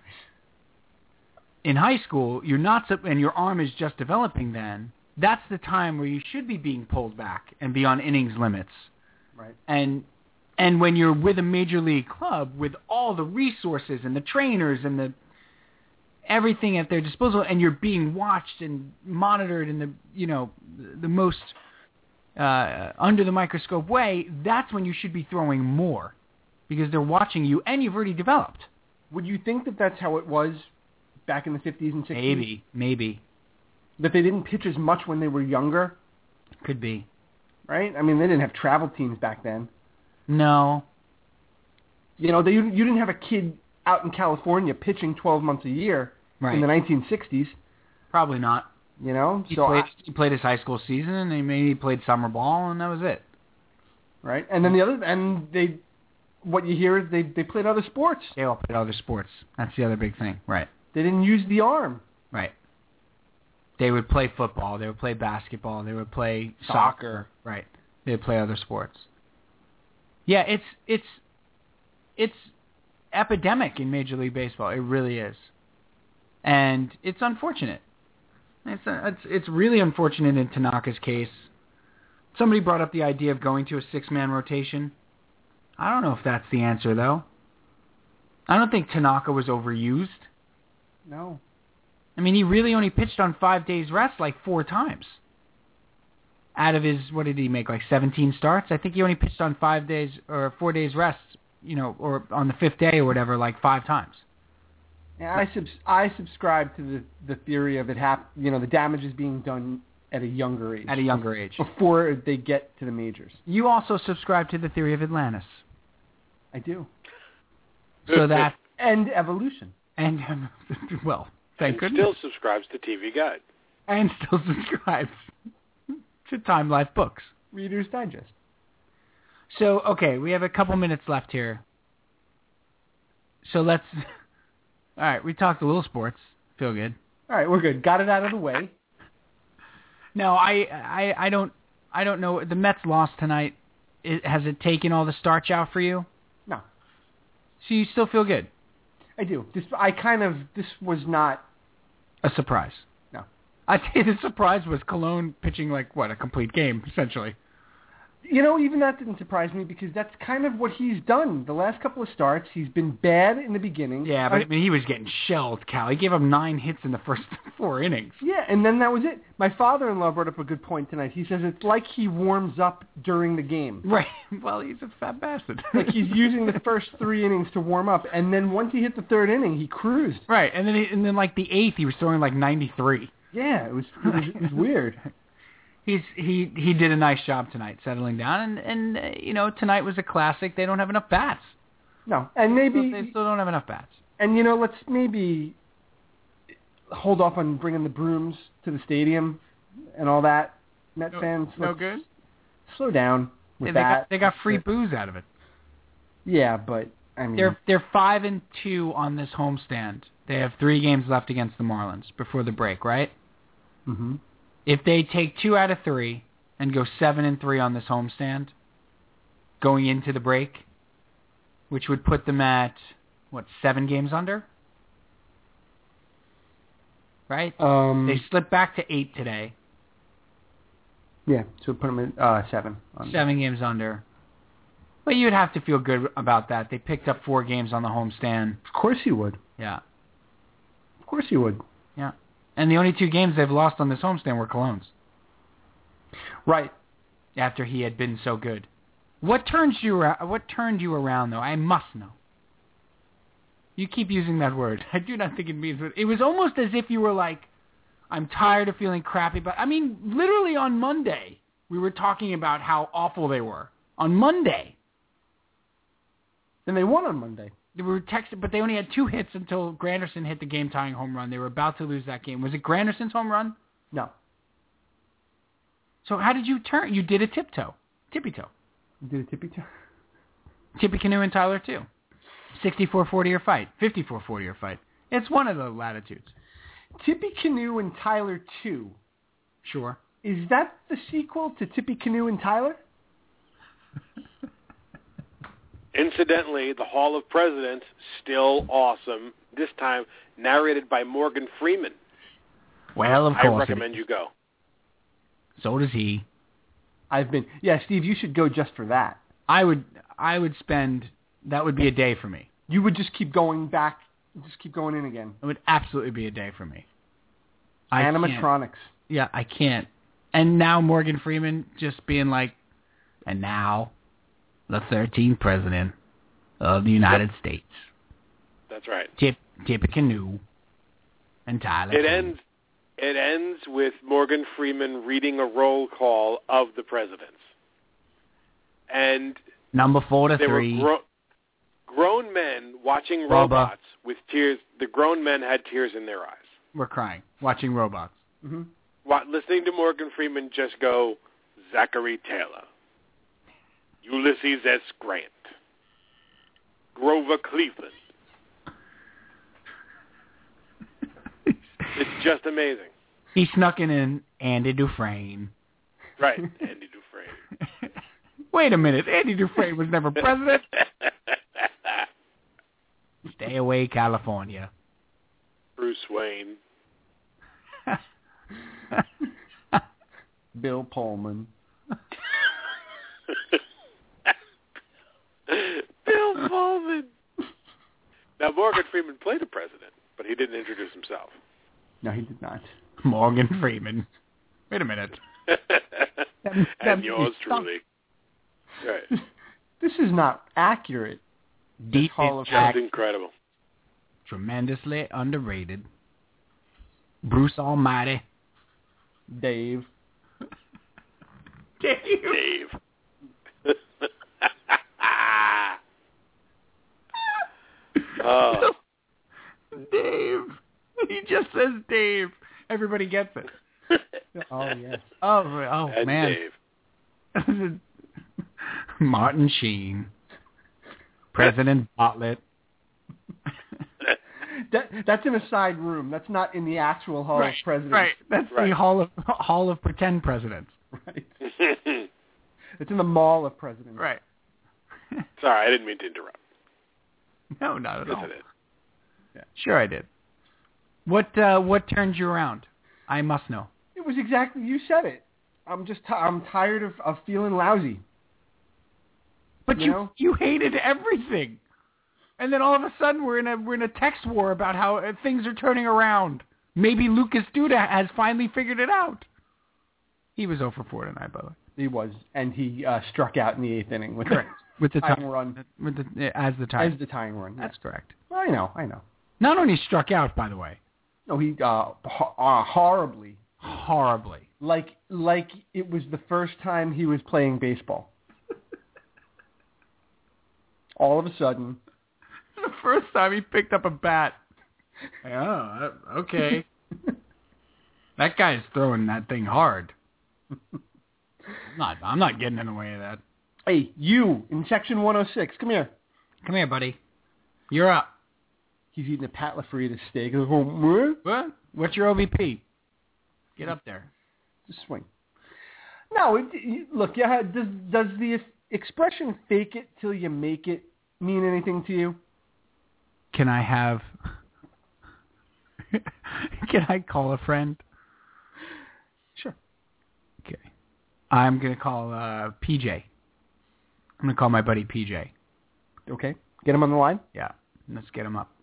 In high school, you're not, and your arm is just developing then, that's the time where you should be being pulled back and be on innings limits. Right. And and when you're with a major league club with all the resources and the trainers and the everything at their disposal, and you're being watched and monitored in the, you know, the most uh, under the microscope way, that's when you should be throwing more because they're watching you and you've already developed. Would you think that that's how it was back in the fifties and sixties? Maybe, maybe. That they didn't pitch as much when they were younger? Could be. Right? I mean, they didn't have travel teams back then. No. You know, they, you didn't have a kid out in California pitching twelve months a year right. in the nineteen sixties. Probably not. You know? He, so played, I, he played his high school season, and he maybe played summer ball, and that was it. Right? And then the other, and they, what you hear is they, they played other sports. They all played other sports. That's the other big thing. Right. They didn't use the arm. Right. They would play football. They would play basketball. They would play soccer. Soccer. Right. They would play other sports. Yeah, it's it's it's epidemic in Major League Baseball. It really is, and it's unfortunate. It's it's it's really unfortunate in Tanaka's case. Somebody brought up the idea of going to a six-man rotation. I don't know if that's the answer, though. I don't think Tanaka was overused. No. I mean, he really only pitched on five days rest like four times. Out of his, what did he make, like seventeen starts? I think he only pitched on five days or four days rest, you know, or on the fifth day or whatever, like five times. Yeah, I subs- I subscribe to the, the theory of it hap- you know, the damage is being done at a younger age. At a younger age. Before they get to the majors. You also subscribe to the theory of Atlantis. I do. So that... and evolution. And, well, thank and goodness. still subscribes to T V Guide. And still subscribes to Time Life Books. Reader's Digest. So, okay, we have a couple minutes left here. So let's... All right, we talked a little sports. Feel good. All right, we're good. Got it out of the way. No, I, I, I don't, I don't know. The Mets lost tonight. It, has it taken all the starch out for you? No. So you still feel good? I do. This, I kind of. This was not a surprise. No. I'd say the surprise was Cologne pitching like what a complete game essentially. You know, even that didn't surprise me because that's kind of what he's done. The last couple of starts, he's been bad in the beginning. Yeah, but I, I mean, he was getting shelled, Cal. He gave up nine hits in the first four innings. Yeah, and then that was it. My father-in-law brought up a good point tonight. He says it's like he warms up during the game. Right. Well, he's a fat bastard. Like he's using the first three innings to warm up, and then once he hit the third inning, he cruised. Right, and then he, and then like the eighth, he was throwing like ninety-three. Yeah, it was it was, it was weird. He's he he did a nice job tonight, settling down, and and uh, you know tonight was a classic. They don't have enough bats. No, and maybe they still don't have enough bats. And you know, let's maybe hold off on bringing the brooms to the stadium and all that. Met no, fans, no good. Slow down with yeah, they that. Got, they got free booze out of it. Yeah, but I mean, they're they're five and two on this homestand. They have three games left against the Marlins before the break, right? Mm-hmm. If they take two out of three and go seven and three on this homestand, going into the break, which would put them at what seven games under, right? Um, they slipped back to eight today. Yeah, so put them at uh, seven. Under. Seven games under. But you'd have to feel good about that. They picked up four games on the homestand. Of course you would. Yeah. Of course you would. Yeah. And the only two games they've lost on this homestand were Cologne's. Right. After he had been so good. What turned you around, what turned you around, though? I must know. You keep using that word. I do not think it means it. It was almost as if you were like, I'm tired of feeling crappy. But I mean, literally on Monday, we were talking about how awful they were. On Monday. Then they won on Monday. They were texted, but they only had two hits until Granderson hit the game-tying home run. They were about to lose that game. Was it Granderson's home run? No. So how did you turn? You did a tiptoe. Tippy-toe. You did a tippy-toe? Tippecanoe and Tyler, too. sixty-four forty or fight. fifty-four forty or fight. It's one of the latitudes. Tippecanoe and Tyler two. Sure. Is that the sequel to Tippecanoe and Tyler? Incidentally, the Hall of Presidents, still awesome. This time narrated by Morgan Freeman. Well, of I course. I recommend you go. So does he. I've been. Yeah, Steve, you should go just for that. I would. I would spend. That would be a day for me. You would just keep going back. Just keep going in again. It would absolutely be a day for me. I Animatronics. Can't. Yeah, I can't. And now Morgan Freeman just being like, and now the thirteenth president of the United yep. States. That's right. Tip Tippecanoe and Tyler. It ends. It ends with Morgan Freeman reading a roll call of the presidents, and number four to there three. Were gro- grown men watching Robo. robots with tears. The grown men had tears in their eyes. We're crying watching robots. Mm-hmm. What, listening to Morgan Freeman just go, Zachary Taylor, Ulysses S. Grant, Grover Cleveland. It's just amazing. He snuck in an Andy Dufresne. Right, Andy Dufresne. Wait a minute, Andy Dufresne was never president. Stay away, California. Bruce Wayne. Bill Pullman. Bill Pullman. Now, Morgan Freeman played a president, but he didn't introduce himself. No, he did not. Morgan Freeman. Wait a minute. that, that and yours truly. Right. This is not accurate. Deep Hall of Just incredible. Tremendously underrated. Bruce Almighty. Dave. Dave. Dave. Oh. Dave. He just says Dave. Everybody gets it. Oh, yes. Oh, oh and man. Dave. Martin Sheen. President Bartlett. That, that's in a side room. That's not in the actual Hall right, of Presidents. Right. That's right. the Hall of Hall of Pretend Presidents. Right. It's in the Mall of Presidents. Right. Sorry, I didn't mean to interrupt. No, not at Yes, all. I did. Yeah. Sure, I did. What uh, what turned you around? I must know. It was exactly, you said it. I'm just, t- I'm tired of, of feeling lousy. But You you know? you hated everything, and then all of a sudden we're in a we're in a text war about how uh, things are turning around. Maybe Lucas Duda has finally figured it out. He was oh for four tonight, by the way. He was, and he uh, struck out in the eighth inning with Correct. the With the tying tie- run. With the as the tie. As the tying run. That's correct. I know, I know. Not only struck out, by the way. No, he uh, ho- uh, horribly. Horribly. Like like it was the first time he was playing baseball. All of a sudden, the first time he picked up a bat. Oh, okay. That guy's throwing that thing hard. I'm not. I'm not getting in the way of that. Hey, you in section one oh six, come here. Come here, buddy. You're up. He's eating a Pat LaFrieda steak. What? What's your O B P? Get up there. Just swing. No, it, look. Yeah, does does the expression "fake it till you make it" mean anything to you? Can I have? Can I call a friend? Sure. Okay. I'm gonna call uh, P J. I'm gonna call my buddy P J. Okay. Get him on the line? Yeah. Let's get him up.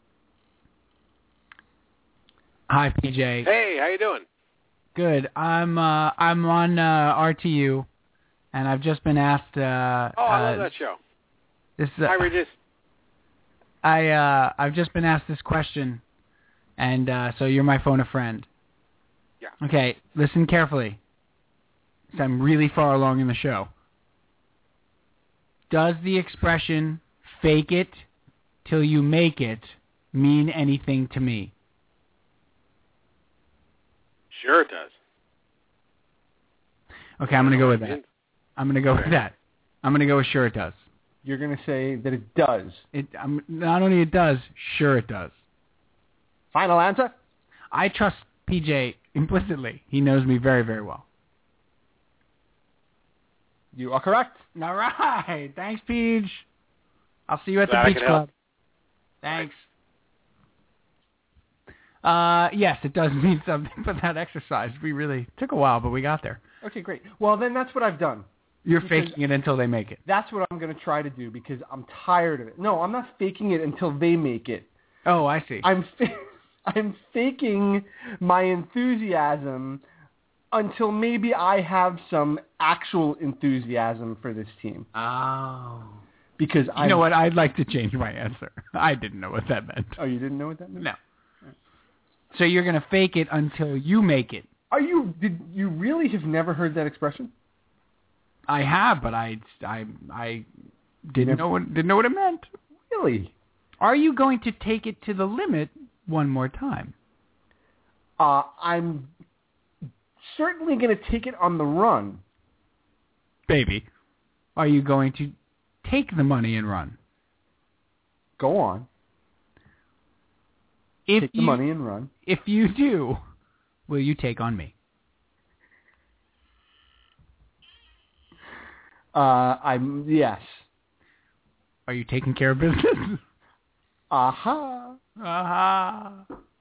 Hi, P J. Hey, how you doing? Good. I'm uh, I'm on uh, R T U, and I've just been asked. Uh, Oh, I love uh, that show. This uh, Hi, Regis. I uh, I've just been asked this question, and uh, so you're my phone a friend. Yeah. Okay. Listen carefully. 'Cause I'm really far along in the show. Does the expression "fake it till you make it" mean anything to me? Sure it does. Okay, I'm going to go with that. I'm going to go with that. I'm going to go with sure it does. You're going to say that it does. It um, not only it does, sure it does. Final answer? I trust P J implicitly. He knows me very, very well. You are correct. All right. Thanks, Peach. I'll see you at Glad I the beach could club. help. Thanks. Uh, yes, it does mean something, but that exercise, we really took a while, but we got there. Okay, great. Well, then that's what I've done. You're Because faking it until they make it. That's what I'm going to try to do because I'm tired of it. No, I'm not faking it until they make it. Oh, I see. I'm fa- I'm faking my enthusiasm until maybe I have some actual enthusiasm for this team. Oh. Because I You know what? I'd like to change my answer. I didn't know what that meant. Oh, you didn't know what that meant? No. So you're going to fake it until you make it. Are you? Did you really have never heard that expression? I have, but I, I, I didn't know what didn't know what it meant. Really? Are you going to take it to the limit one more time? Uh, I'm certainly going to take it on the run. Baby, are you going to take the money and run? Go on. If Take the you, money and run. If you do, will you take on me? Uh, I'm yes. Are you taking care of business? Aha. Aha.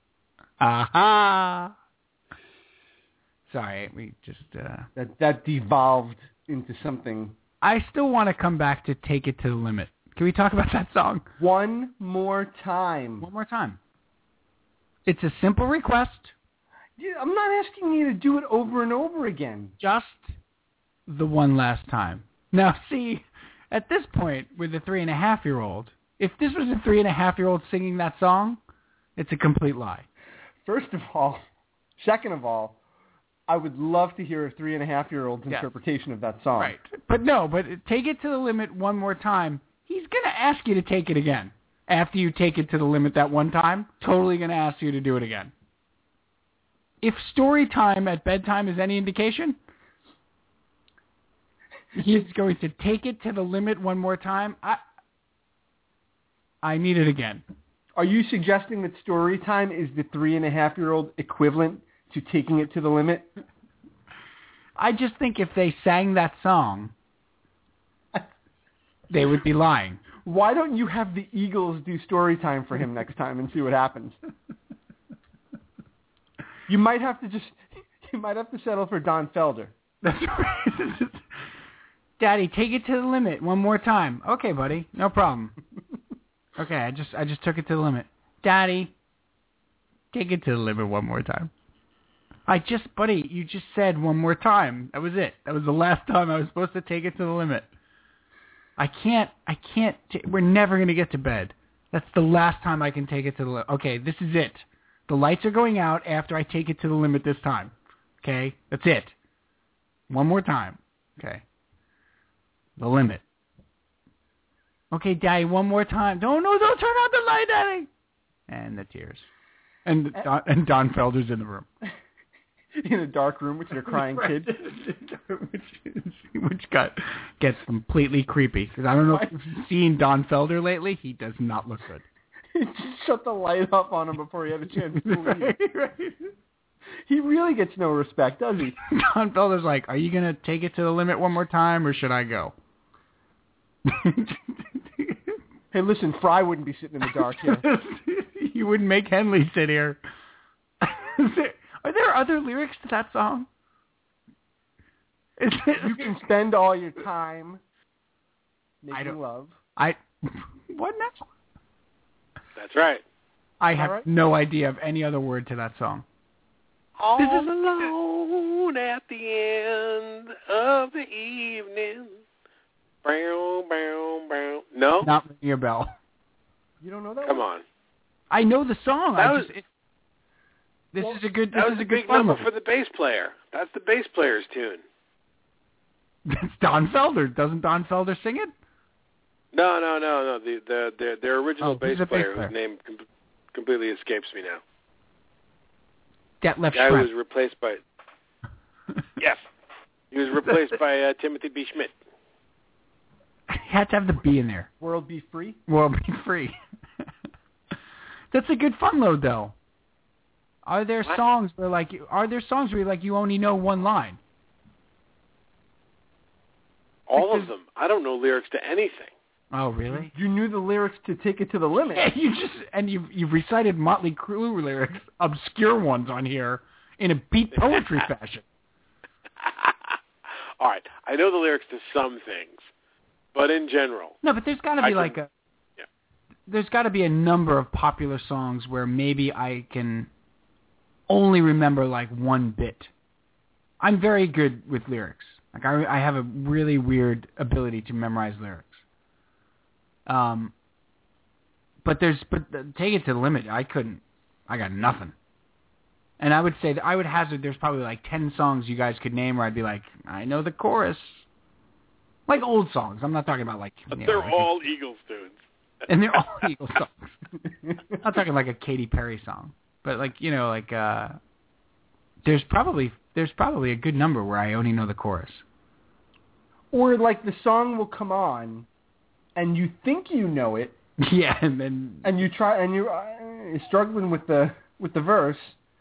Aha. Sorry, we just... Uh... That that devolved into something. I still want to come back to Take It to the Limit. Can we talk about that song? One more time. One more time. It's a simple request. Yeah, I'm not asking you to do it over and over again. Just the one last time. Now, see, at this point, with a three-and-a-half-year-old, if this was a three-and-a-half-year-old singing that song, it's a complete lie. First of all, second of all, I would love to hear a three-and-a-half-year-old's Yeah. interpretation of that song. Right. But no, but Take It to the Limit one more time. He's going to ask you to take it again. After you take it to the limit that one time, totally going to ask you to do it again. If story time at bedtime is any indication, he's going to take it to the limit one more time. I, I need it again. Are you suggesting that story time is the three-and-a-half-year-old equivalent to taking it to the limit? I just think if they sang that song, they would be lying. Why don't you have the Eagles do story time for him next time and see what happens? You might have to just, you might have to settle for Don Felder. That's right. Daddy, take it to the limit one more time. Okay, buddy, no problem. Okay, I just I just took it to the limit. Daddy, take it to the limit one more time. I just, buddy, you just said one more time. That was it. That was the last time I was supposed to take it to the limit. I can't, I can't, t- we're never going to get to bed. That's the last time I can take it to the limit. Okay, this is it. The lights are going out after I take it to the limit this time. Okay? That's it. One more time. Okay. The limit. Okay, Daddy, one more time. Don't, no, don't turn out the light, Daddy. And the tears. And Don, and Don Felder's in the room. In a dark room with your crying kid. which, which got, gets completely creepy. Because I don't know if you've seen Don Felder lately. He does not look good. Just shut the light off on him before he had a chance to leave. Right, right. He really gets no respect, does he? Don Felder's like, are you going to take it to the limit one more time, or should I go? Hey, listen, Fry wouldn't be sitting in the dark here. You wouldn't make Henley sit here. there, are there other lyrics to that song? Is it, you can spend all your time making I don't, love. I what now? That's right. I have right? no idea of any other word to that song. All This is- alone at the end of the evening. Bow, bow, bow. No? Not ringing your bell. You don't know that Come one? on. I know the song. That I was- just, it, this Well, is a good. This That was is a a good big fun number movie. for the bass player. That's the bass player's tune. It's Don Felder. Doesn't Don Felder sing it? No, no, no, no. The, the, their, their original Oh, bass who's the bass player, player? whose name com- completely escapes me now. Detlef The guy Schrempf. was replaced by... Yes. He was replaced by uh, Timothy B. Schmidt. Had to have the B in there. World Be Free? Well, be free. That's a good fun load, though. Are there What? songs where like you- are there songs where like you only know one line? All Like of them. I don't know lyrics to anything. Oh, really? You knew the lyrics to Take It to the Limit. Yeah, you just and you've you've recited Motley Crue lyrics, obscure ones on here in a beat poetry fashion. All right. I know the lyrics to some things, but in general. No, but there's got to I be can- like a yeah. there's got to be a number of popular songs where maybe I can only remember like one bit. I'm very good with lyrics. Like I, I have a really weird ability to memorize lyrics. Um, but there's but the, take it to the limit. I couldn't. I got nothing. And I would say that I would hazard there's probably like ten songs you guys could name where I'd be like, I know the chorus. Like old songs. I'm not talking about like. But you they're know, like all Eagles tunes. a, and they're all Eagles songs. I'm not talking like a Katy Perry song, but like you know like uh, there's probably there's probably a good number where I only know the chorus. Or like the song will come on, and you think you know it, Yeah, and then and you try, and you're, uh, you're struggling with the with the verse,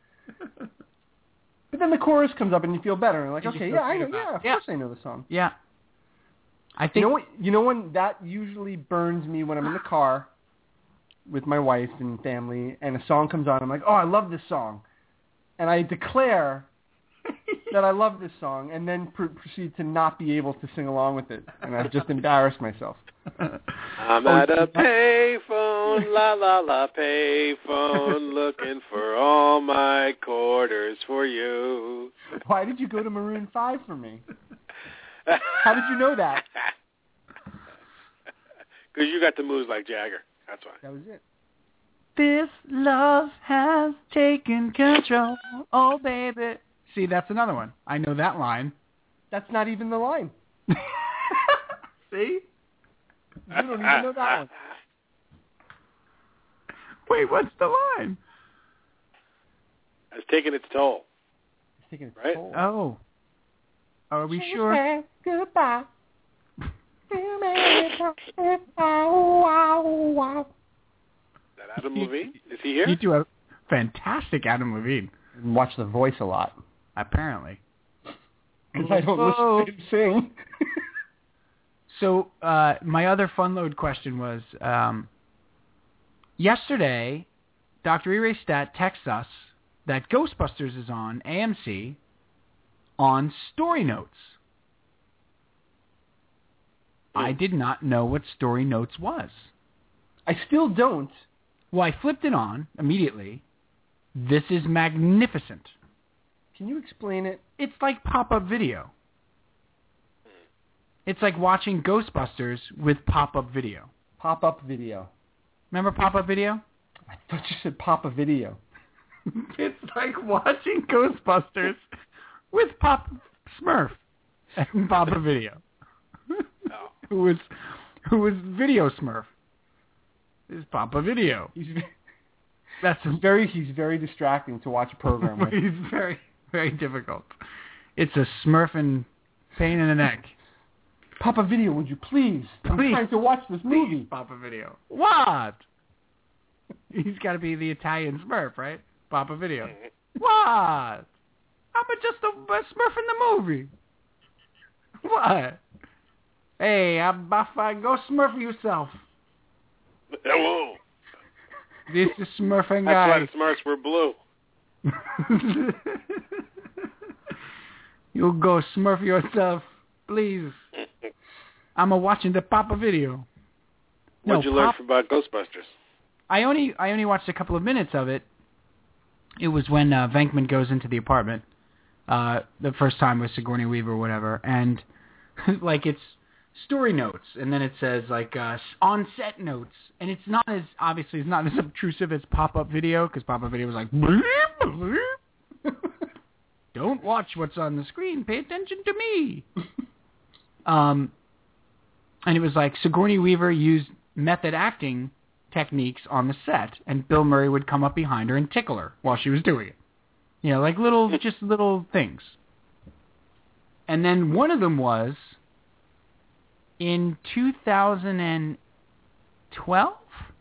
but then the chorus comes up, and you feel better. And like, And you okay, feel yeah, I good know, about yeah, it. of Yeah. course I know the song. yeah, I You think know what? You know when that usually burns me when I'm in the car with my wife and family, and a song comes on. I'm like, oh, I love this song, and I declare that I love this song, and then pr- proceed to not be able to sing along with it, and I've just embarrassed myself. I'm at a payphone, la la la payphone, looking for all my quarters for you. Why did you go to Maroon five for me? How did you know that? Because you got the moves like Jagger. That's why. That was it. this love has taken control. Oh, baby. See, that's another one. I know that line. That's not even the line. See? You don't even know that one. Wait, what's the line? It's taking its toll. It's taking its Right? toll. Oh. Are we sure? Say goodbye. Is that Adam Levine? Is he here? You do a fantastic Adam Levine, Watch The Voice a lot. apparently. Because I don't Oh. listen to him sing. So uh, my other fun load question was, um, yesterday, Doctor E. Ray Stat texts us that Ghostbusters is on A M C on Story Notes. I did not know what Story Notes was. I still don't. Well, I flipped it on immediately. This is magnificent. Can you explain it? It's like pop-up video. It's like watching Ghostbusters with pop-up video. Pop-up video. Remember pop-up video? I thought you said pop a video. It's like watching Ghostbusters with Pop Smurf and Papa Video, Oh. who was who was Video Smurf. Is Papa Video. He's That's He's very he's very distracting to watch a program with. He's very very difficult. It's a Smurfing pain in the neck. Papa Video, would you please? I'm Please. trying to watch this movie. Papa Video. What? He's got to be the Italian Smurf, right? Papa Video. What? I'm a- just a, a Smurf in the movie. What? Hey, I'm Buffa. Go Smurf yourself. Hello. This is Smurfing That's why guy. the Smurfs were blue. You go Smurf yourself, please. I'm a watching the Papa Video. What'd No, you learn Pop- from about Ghostbusters? I only I only watched a couple of minutes of it. It was when uh, Venkman goes into the apartment, uh, the first time with Sigourney Weaver or whatever, and like it's story notes, and then it says like uh, on set notes, and it's not as obviously it's not as obtrusive as Pop-Up Video, because Pop-Up Video was like, bleep, bleep. Don't watch what's on the screen, pay attention to me. um, and it was like Sigourney Weaver used method acting techniques on the set, and Bill Murray would come up behind her and tickle her while she was doing it. You know, like little, just little things. And then one of them was in two thousand twelve,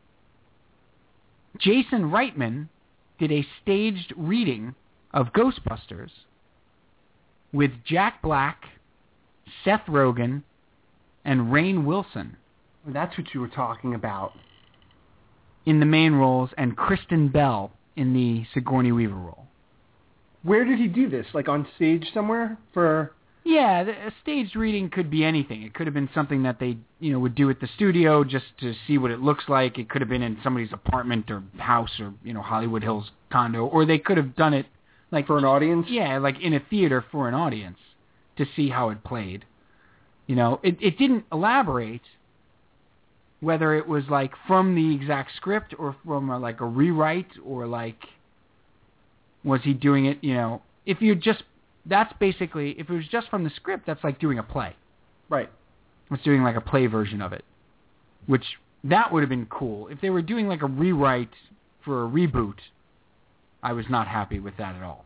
Jason Reitman did a staged reading of Ghostbusters with Jack Black, Seth Rogen, and Rainn Wilson That's what you were talking about. in the main roles, and Kristen Bell in the Sigourney Weaver role. Where did he do this? Like on stage somewhere? For Yeah, the, a staged reading could be anything. It could have been something that they, you know, would do at the studio just to see what it looks like. It could have been in somebody's apartment or house or, you know, Hollywood Hills condo, or they could have done it like for an audience? Yeah, like in a theater for an audience to see how it played. You know, it it didn't elaborate whether it was like from the exact script or from a, like a rewrite, or like was he doing it, you know, if you just, that's basically, if it was just from the script, that's like doing a play. Right. It's doing like a play version of it, which that would have been cool. If they were doing like a rewrite for a reboot, I was not happy with that at all.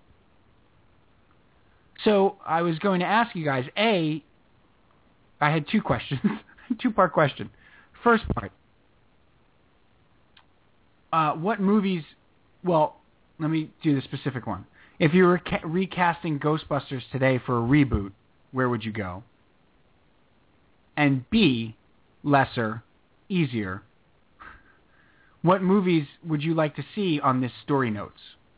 So I was going to ask you guys, A, I had two questions, two-part question. First part, uh, what movies, well, let me do the specific one. If you were ca- recasting Ghostbusters today for a reboot, where would you go? And B, lesser, easier, what movies would you like to see on this story notes?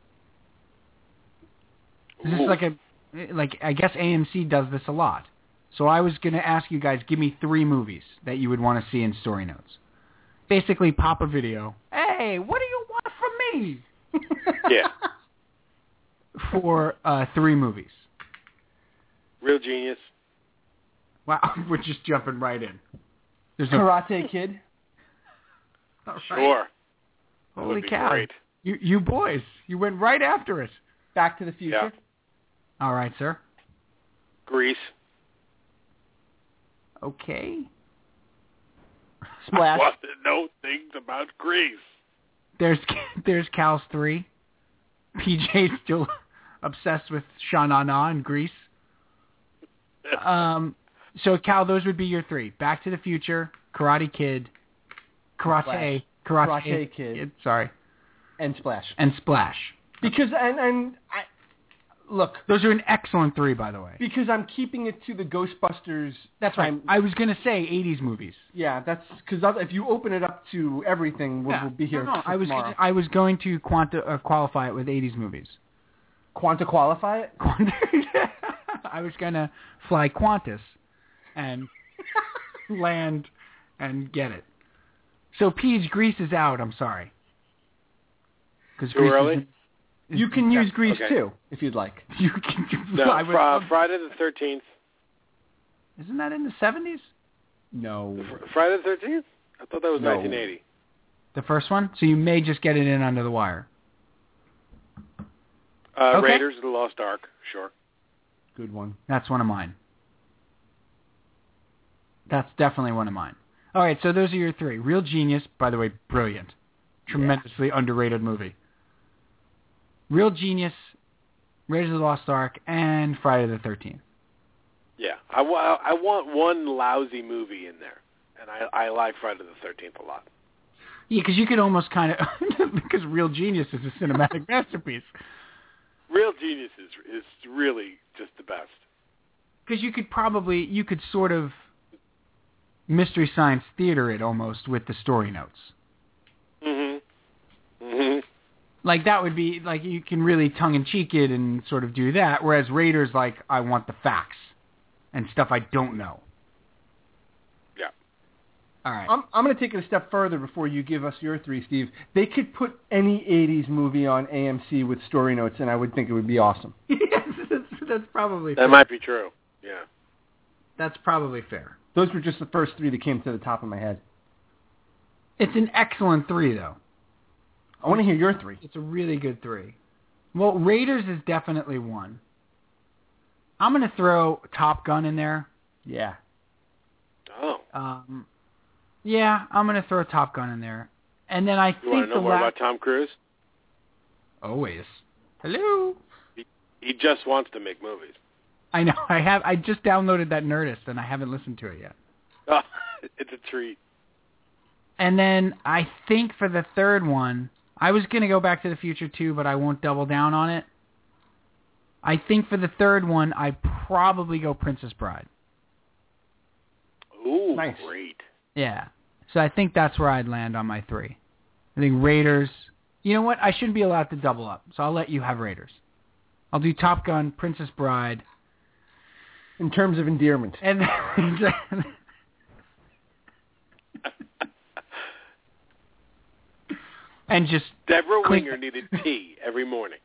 This is like a, like I guess A M C does this a lot. So I was going to ask you guys, give me three movies that you would want to see in story notes. Basically, pop a video. Hey, what do you want from me? Yeah. For uh, three movies. Real genius. Wow, we're just jumping right in. There's no, Karate Kid. all right. Sure. That Holy would be cow. great. You, you boys, you went right after it. Back to the Future. Yeah. All right, sir. Grease. Okay. Splash. Want to know things about Grease. There's there's Cal's three. P J's still obsessed with Sha-Na-Na and Grease. Um, so Cal, those would be your three: Back to the Future, Karate Kid, Karate, Karate, Karate Kid. Sorry, And Splash. and Splash. Because, and, and I, look, Those are an excellent three, by the way. because I'm keeping it to the Ghostbusters. That's right. time- I was gonna say eighties movies. Yeah, that's because if you open it up to everything, we'll, Yeah. we'll be here No, no, I was tomorrow. I was going to quanta, uh, qualify it with eighties movies. Quanta qualify it? I was gonna fly Qantas and land and get it. So Peach, Grease is out. I'm sorry. Because Too early? You can use Grease Okay. too, if you'd like. You can. No, I would fr- love- Friday the thirteenth. Isn't that in the seventies? No. Fr- Friday the thirteenth? I thought that was No. nineteen eighty. The first one? So you may just get it in under the wire. Uh, Okay. Raiders of the Lost Ark, sure. Good one. That's one of mine. That's definitely one of mine. All right, so those are your three. Real Genius, by the way, brilliant. Tremendously yeah. underrated movie. Real Genius, Raiders of the Lost Ark, and Friday the thirteenth. Yeah, I, wa- I want one lousy movie in there, and I, I like Friday the thirteenth a lot. Yeah, because you could almost kind of, because Real Genius is a cinematic masterpiece. Real Genius is, is really just the best. Because you could probably, you could sort of Mystery Science Theater it almost with the story notes. Mm-hmm. Mm-hmm. Like, that would be, like, you can really tongue-in-cheek it and sort of do that, whereas Raiders, like, I want the facts and stuff I don't know. Yeah. All right. I'm, I'm going to take it a step further before you give us your three, Steve. They could put any eighties movie on A M C with story notes, and I would think it would be awesome. Yes, that's, that's probably That fair. might be true, yeah. That's probably fair. Those were just the first three that came to the top of my head. It's an excellent three, though. I want to hear your three. It's a really good three. Well, Raiders is definitely one. I'm going to throw Top Gun in there. Yeah. Oh. Um, yeah, I'm going to throw Top Gun in there. And then I You think want to know the more last... about Tom Cruise? Always. Hello. He, he just wants to make movies. I know. I have. I just downloaded that Nerdist, and I haven't listened to it yet. Oh, it's a treat. And then I think for the third one, I was going to go Back to the Future too, but I won't double down on it. I think for the third one, I'd probably go Princess Bride. Ooh, Nice. great. Yeah. So I think that's where I'd land on my three. I think Raiders. You know what? I shouldn't be allowed to double up, so I'll let you have Raiders. I'll do Top Gun, Princess Bride. In terms of endearment. And and just Deborah clean- Winger needed tea every morning.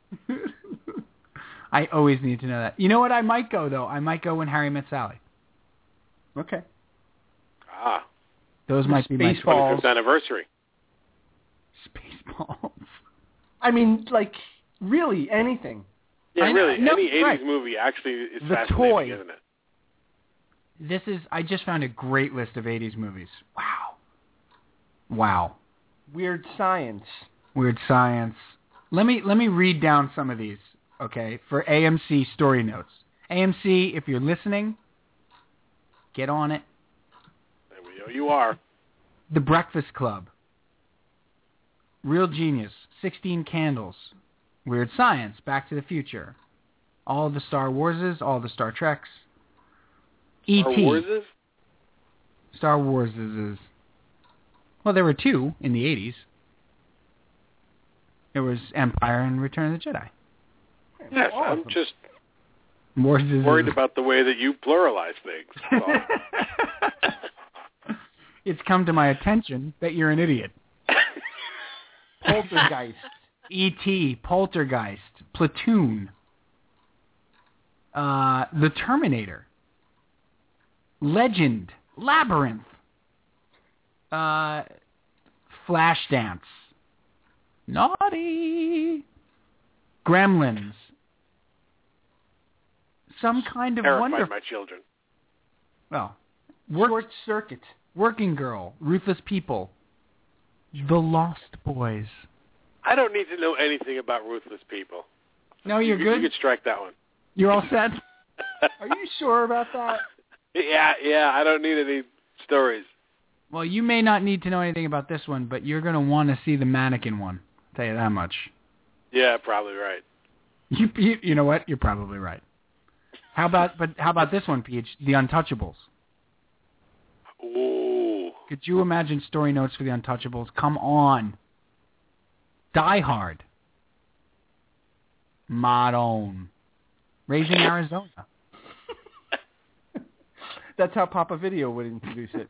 I always need to know that. You know what I might go, though? I might go When Harry Met Sally. Okay. Ah. Those might be my Spaceballs. twenty-fifth anniversary. Spaceballs. I mean, like, really, anything. Yeah, I know- really. no, Any eighties right. movie actually is The fascinating, toy. isn't it? This is, I just found a great list of eighties movies. Wow. Wow. Weird Science. Weird Science. Let me, let me read down some of these, okay, for A M C story notes. A M C, if you're listening, get on it. There we go. You are. The Breakfast Club. Real Genius. Sixteen Candles. Weird Science. Back to the Future. All the Star Warses. All the Star Treks. E T. Star Warses? Star Wars is... Well, there were two in the eighties. There was Empire and Return of the Jedi. Yes, All of I'm them. just Wars is... worried about the way that you pluralize things. That's all. It's come to my attention that you're an idiot. Poltergeist. E T, Poltergeist, Platoon, uh, The Terminator, Legend, Labyrinth, uh, Flashdance, Naughty, Gremlins, Some Kind of Terrified Wonder. my children. Well, work, Short Circuit. Working Girl, Ruthless People, The Lost Boys. I don't need to know anything about ruthless people. No, you're you, good? You could strike that one. You're all set? Are you sure about that? Yeah, yeah, I don't need any stories. Well, you may not need to know anything about this one, but you're going to want to see the mannequin one. I'll tell you that much. Yeah, probably right. You, you, you know what? You're probably right. How about, but how about this one, Peach? The Untouchables. Ooh. Could you imagine story notes for The Untouchables? Come on. Die Hard. Maroon. Raising Arizona. That's how Papa Video would introduce it.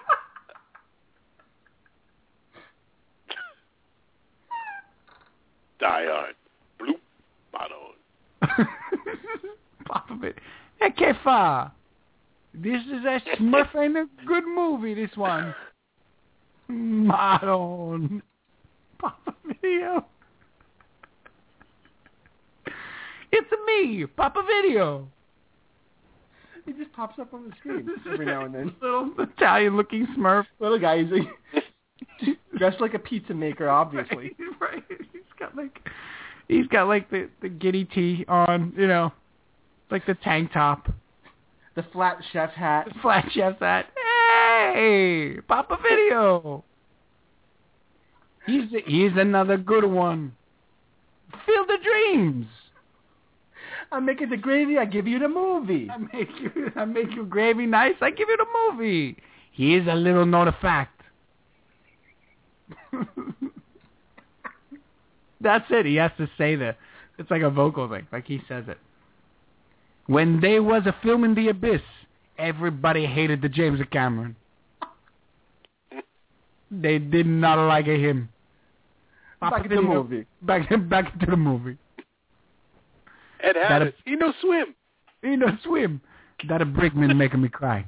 Die Hard. Bloop. Maroon. Papa Video. Hey, Kefa. This is a Smurf and a good movie, this one. Maroon. Papa Video. It's me, Papa Video. He just pops up on the screen every now and then. Little Italian-looking Smurf. Little guy, he's like, dressed like a pizza maker, obviously. Right, right. He's got like, he's got like the the giddy tee on, you know, like the tank top, the flat chef hat, the flat chef's hat. Hey, Papa Video. He's he's another good one. Field of Dreams. I make it the gravy, I give you the movie. I make you, I make you gravy nice, I give you the movie. Here's a little note of fact. That's it. He has to say that. It's like a vocal thing, like he says it. When there was a film in the abyss, everybody hated the James Cameron. They did not like him. Back to the movie. Back, back to the movie. Ed Harris, he no swim. He no swim. That a Brickman making me cry.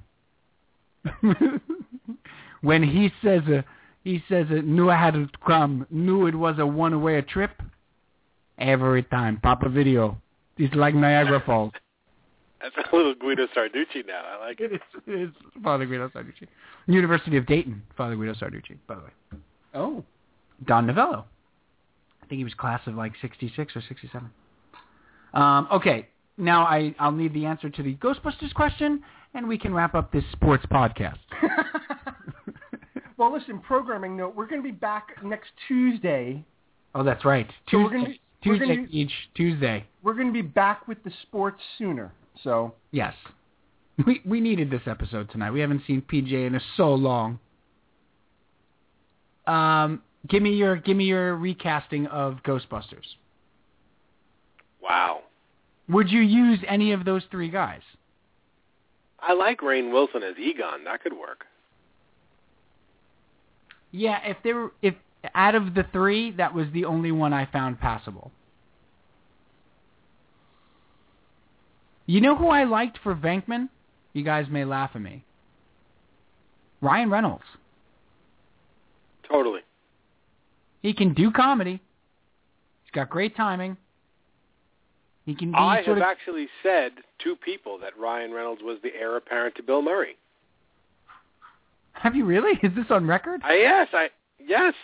When he says, uh, he says, uh, knew I had to come, knew it was a one-way trip. Every time, Papa Video. It's like Niagara Falls. That's a little Guido Sarducci now. I like it. It is, it is Father Guido Sarducci. University of Dayton, Father Guido Sarducci, by the way. Oh. Don Novello. I think he was class of like sixty-six or sixty-seven. Um, okay, now I, I'll need the answer to the Ghostbusters question, and we can wrap up this sports podcast. Well, listen, programming note, we're going to be back next Tuesday. Oh, that's right. So Tuesday, we're gonna be, Tuesday we're gonna, each Tuesday. We're going to be back with the sports sooner. So yes, we we needed this episode tonight. We haven't seen P J in a so long. Um, give me your give me your recasting of Ghostbusters. Wow. Would you use any of those three guys? I like Rainn Wilson as Egon. That could work. Yeah, if they were, if out of the three, that was the only one I found passable. You know who I liked for Venkman? You guys may laugh at me. Ryan Reynolds. Totally. He can do comedy. He's got great timing. He can be I sort have of... actually said to people that Ryan Reynolds was the heir apparent to Bill Murray. Have you really? Is this on record? I, yes, I yes.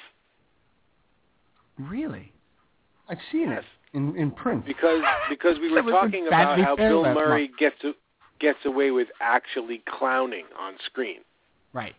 Really? I've seen yes. it in, in print. Because because we were talking about how Bill Murray month. gets to, gets away with actually clowning on screen. Right.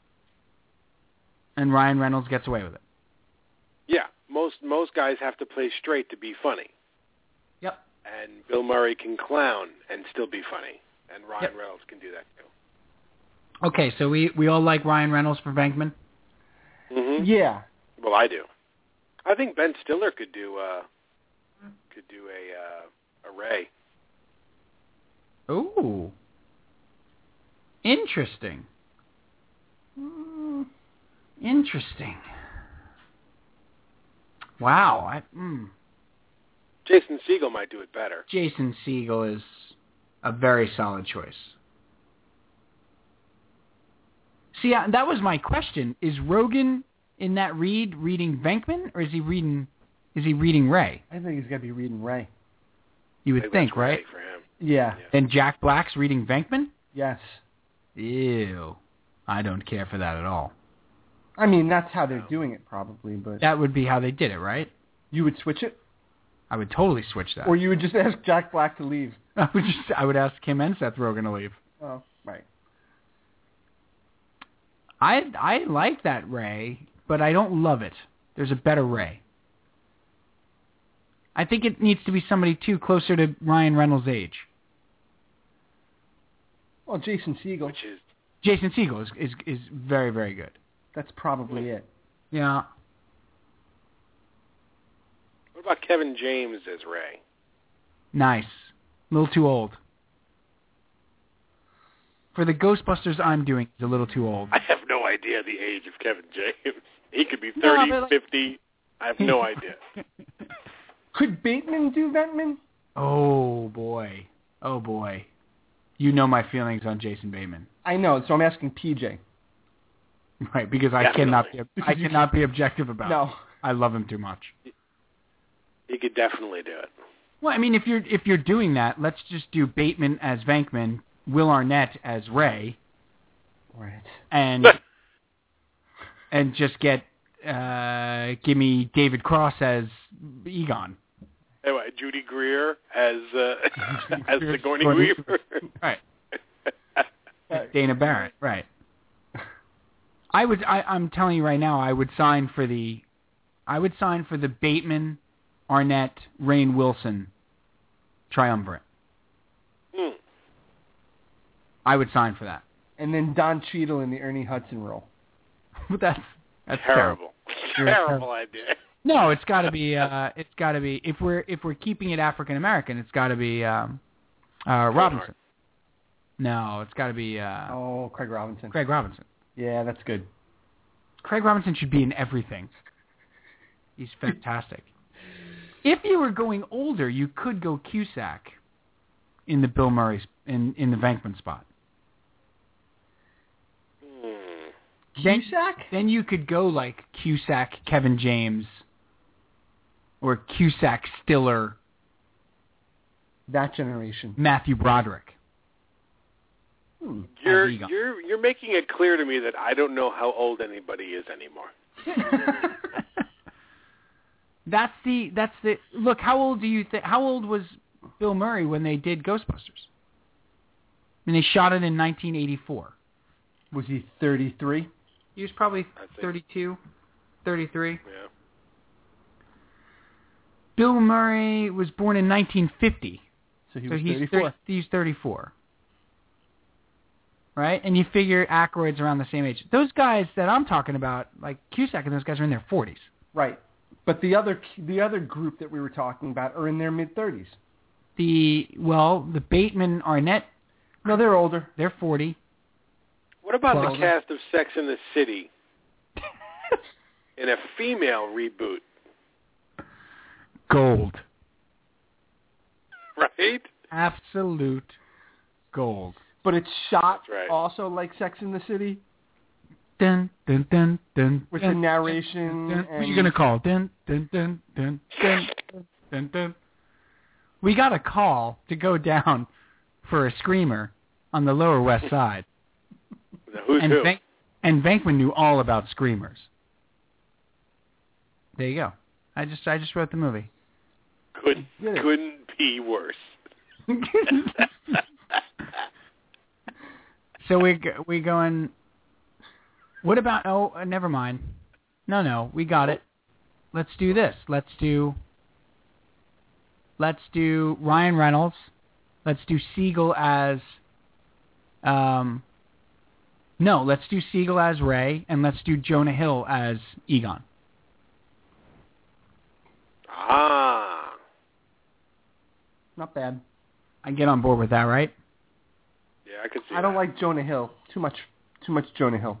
And Ryan Reynolds gets away with it. Yeah, most most guys have to play straight to be funny. Yep. And Bill Murray can clown and still be funny, and Ryan yep. Reynolds can do that too. Okay, so we, we all like Ryan Reynolds for Venkman? Mm-hmm. Yeah. Well, I do. I think Ben Stiller could do uh, could do a uh, a Ray. Ooh. Interesting. Mm, interesting. Wow. I, mm. Jason Segel might do it better. Jason Segel is a very solid choice. See, that was my question. Is Rogen in that read reading Venkman, or is he reading is he reading Ray? I think he's got to be reading Ray. You would think, right? For him. Yeah. yeah. And Jack Black's reading Venkman? Yes. Ew. I don't care for that at all. I mean, that's how they're doing it probably, but... That would be how they did it, right? You would switch it? I would totally switch that. Or you would just ask Jack Black to leave? I would just I would ask him and Seth Rogen to leave. Oh, right. I I like that Ray, but I don't love it. There's a better Ray. I think it needs to be somebody, too, closer to Ryan Reynolds' age. Well, Jason Segel. Which is... Jason Segel is, is, is very, very good. That's probably it. Yeah. What about Kevin James as Ray? Nice. A little too old. For the Ghostbusters I'm doing, he's a little too old. I have no idea the age of Kevin James. He could be thirty, no, like... fifty. I have no idea. Could Bateman do Venkman? Oh, boy. Oh, boy. You know my feelings on Jason Bateman. I know, so I'm asking P J. Right, because I Definitely. cannot be I cannot be objective about no. it. I love him too much. He could definitely do it. Well, I mean, if you're if you're doing that, let's just do Bateman as Venkman, Will Arnett as Ray, Right. and and just get uh, give me David Cross as Egon. Anyway, Judy Greer as uh, as Greer, Sigourney Sigourney Weaver. Right. Dana Barrett. Right. I would. I, I'm telling you right now, I would sign for the. I would sign for the Bateman, Arnett, Rainn Wilson triumvirate. Hmm. I would sign for that. And then Don Cheadle in the Ernie Hudson role. But that's that's Terrible. terrible. Terrible idea. No, it's got to be. Uh, it's got to be. If we're if we're keeping it African American, it's got to be um, uh, Robinson. No, it's got to be uh, Oh, Craig Robinson. Craig Robinson. Yeah, that's good. Craig Robinson should be in everything. He's fantastic. If you were going older, you could go Cusack in the Bill Murray in in the Venkman spot. Hmm. Then, Cusack? then you could go like Cusack, Kevin James, or Cusack, Stiller, That generation. Matthew Broderick. Hmm. You're As Egon. you're you're making it clear to me that I don't know how old anybody is anymore. That's the that's the look. How old do you think? How old was Bill Murray when they did Ghostbusters? I mean, they shot it in nineteen eighty-four. Was he thirty-three? He was probably I think. thirty-two, thirty-three. Yeah. Bill Murray was born in nineteen fifty, So he so was he's thirty-four. thirty, he's thirty-four. Right, and you figure Aykroyd's around the same age. Those guys that I'm talking about, like Cusack and those guys, are in their forties. Right. But the other the other group that we were talking about are in their mid-thirties. The well, the Bateman Arnett, No, they're older. they're forty. What about Well, the cast of Sex and the City in a female reboot? Gold, Right? absolute gold. But it's shot That's right. also like Sex in the City Dun dun dun dun. with dun, the narration. dun, dun. What are you and- gonna call? Dun dun dun dun dun dun dun dun. We got a call to go down for a screamer on the Lower West Side, The Who's and Who? Vank- and Venkman knew all about screamers. There you go. I just I just wrote the movie. Could, Get it. couldn't be worse. So we we going. What about? Oh, uh, never mind. No, no, we got it. Let's do this. Let's do. Let's do Ryan Reynolds. Let's do Siegel as. Um. No, let's do Siegel as Ray, and let's do Jonah Hill as Egon. Ah. Not bad. I get on board with that, right? Yeah, I could see I don't that. like Jonah Hill. Too much. Too much Jonah Hill.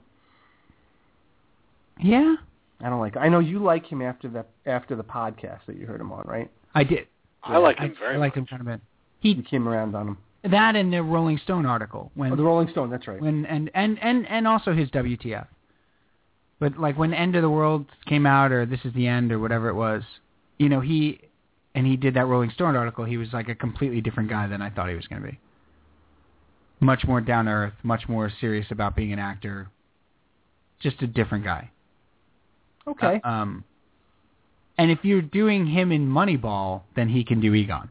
Yeah, I don't like. I know you like him after the after the podcast that you heard him on, right? I did. I like I, him very I like much. him kind of bit. You He came around on him. that and the Rolling Stone article when Oh, the Rolling Stone. That's right. when and, and, and, and also his W T F. But like when End of the World came out or This Is the End or whatever it was, you know, he and he did that Rolling Stone article, he was like a completely different guy than I thought he was going to be. Much more down to earth, much more serious about being an actor. Just a different guy. Okay. Uh, um and if you're doing him in Moneyball, then he can do Egon.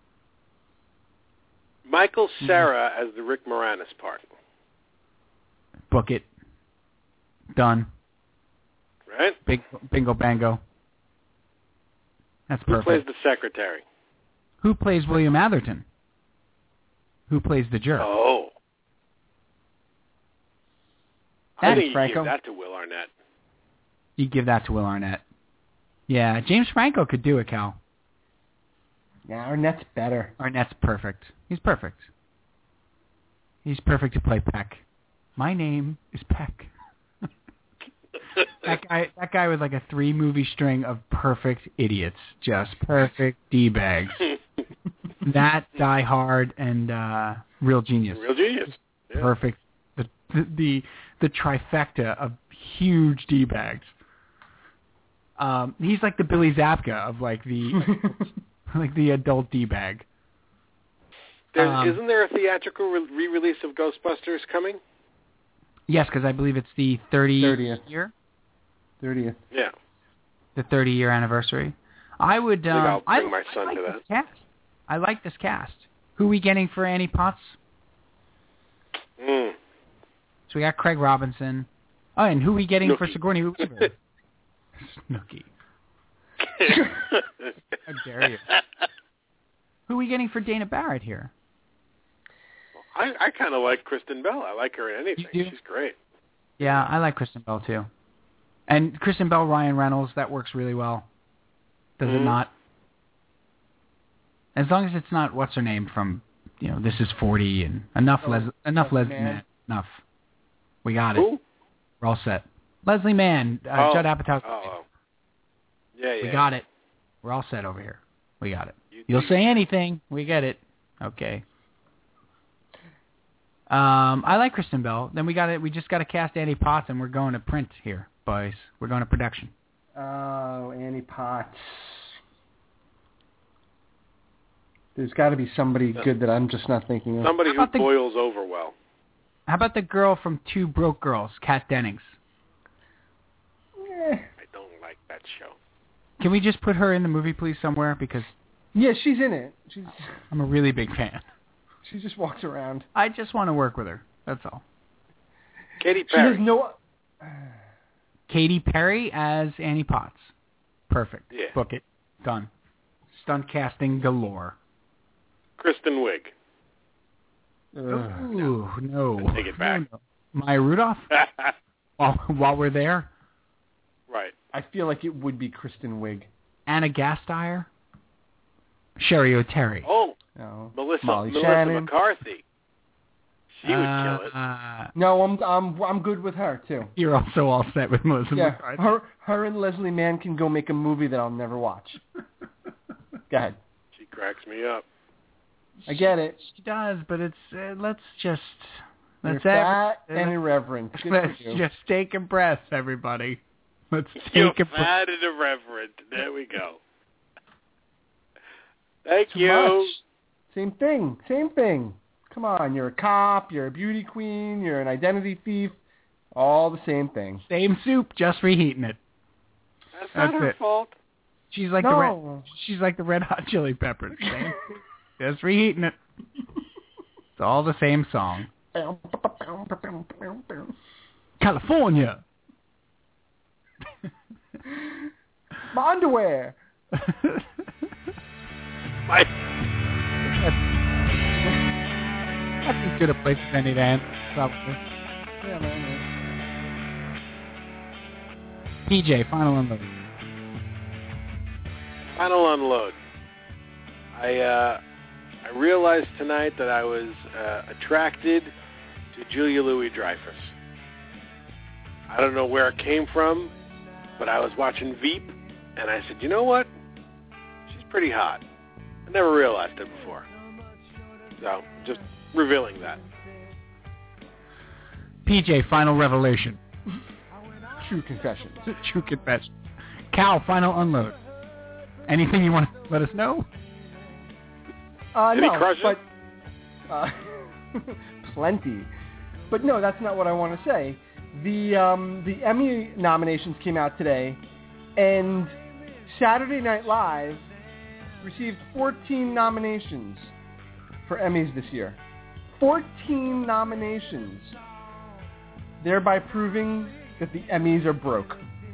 Michael Mm-hmm. Cera as the Rick Moranis part. Book it. Done. Right? Big bingo bango. That's Who perfect. plays the secretary? Who plays William Atherton? Who plays the jerk? Oh. I That's think you Franco. give that to Will Arnett. You give that to Will Arnett. Yeah, James Franco could do it, Cal. Yeah, Arnett's better. Arnett's perfect. He's perfect. He's perfect to play Peck. My name is Peck. that guy, that guy with like a three movie string of perfect idiots, just perfect d bags. That, Die Hard, and uh, Real Genius. Real genius. Yeah. Perfect. The, the the the trifecta of huge d bags. Um, he's like the Billy Zabka of like the like the adult D-bag. There's, Um, isn't there a theatrical re- re-release of Ghostbusters coming? Yes, because I believe it's the thirtieth, thirtieth. year, thirtieth. Yeah. the thirty-year anniversary. I would. I think Um, I'll bring I, my son I like to this that. cast. I like this cast. Who are we getting for Annie Potts? Mm. So we got Craig Robinson. Oh, and who are we getting for Snooki. Sigourney Weaver? Snooki. How dare you? Who are we getting for Dana Barrett here? I, I kind of like Kristen Bell. I like her in anything. You do? She's great. Yeah, I like Kristen Bell too. And Kristen Bell, Ryan Reynolds, that works really well. Does it Mhm. not? As long as it's not what's her name from, you know, This Is forty and enough Oh, Les- enough Leslie Leslie Mann. Mann. Enough. We got it. Who? We're all set. Leslie Mann, uh, Oh. Judd Apatow's. Oh, oh. Yeah, yeah. We got it. We're all set over here. We got it. You You'll think- say anything. We get it. Okay. Um, I like Kristen Bell. Then we got it. We just got to cast Annie Potts, and we're going to print here, boys. We're going to production. Oh, Annie Potts. There's got to be somebody good that I'm just not thinking of. Somebody How who about the- boils over well. How about the girl from Two Broke Girls, Kat Dennings? Eh. I don't like that show. Can we just put her in the movie, please, somewhere? Because Yeah, she's in it. She's I'm a really big fan. she just walks around. I just want to work with her. That's all. Katy She has Perry. no. Katy Perry as Annie Potts. Perfect. Yeah. Book it. Done. Stunt casting galore. Kristen Wiig. Ugh. Ooh, no. Take it back. No, no. Maya Rudolph? while, while we're there? Right. I feel like it would be Kristen Wiig. Anna Gasteyer? Sherry O'Terry? Oh, No. Melissa, Molly Melissa Shannon. McCarthy. She would uh, kill it. Uh, No, I'm I'm I'm good with her too. you're also all set with Melissa Yeah, McCarthy. her her and Leslie Mann can go make a movie that I'll never watch. Go ahead. She cracks me up. I get it. She does, but it's uh, let's just You're let's fat ev- and irreverent. Good let's for you. just take a breath, everybody. Let's You're take a breath. fat and irreverent. There we go. Thank Too you. much. Same thing. Same thing. Come on, you're a cop, you're a beauty queen, you're an identity thief. All the same thing. Same soup, just reheating it. That's not That's her it. fault. She's like the red, No. she's like the Red Hot Chili Peppers. Same soup, just reheating it. It's all the same song. California. My underwear. My, That's as good a place as any to end, probably. Yeah, man. P J, final unload. final unload. I uh, I realized tonight that I was uh, attracted to Julia Louis-Dreyfus. I don't know where it came from, but I was watching Veep, and I said, you know what? She's pretty hot. I never realized it before. So, just revealing that. P J, final revelation. True confession. True confession. Cal, final unload. Anything you want to let us know? Uh, Did he no, crush it? but uh, plenty. But no, that's not what I want to say. The um, the Emmy nominations came out today, and Saturday Night Live received fourteen nominations for Emmys this year. fourteen nominations, thereby proving that the Emmys are broke.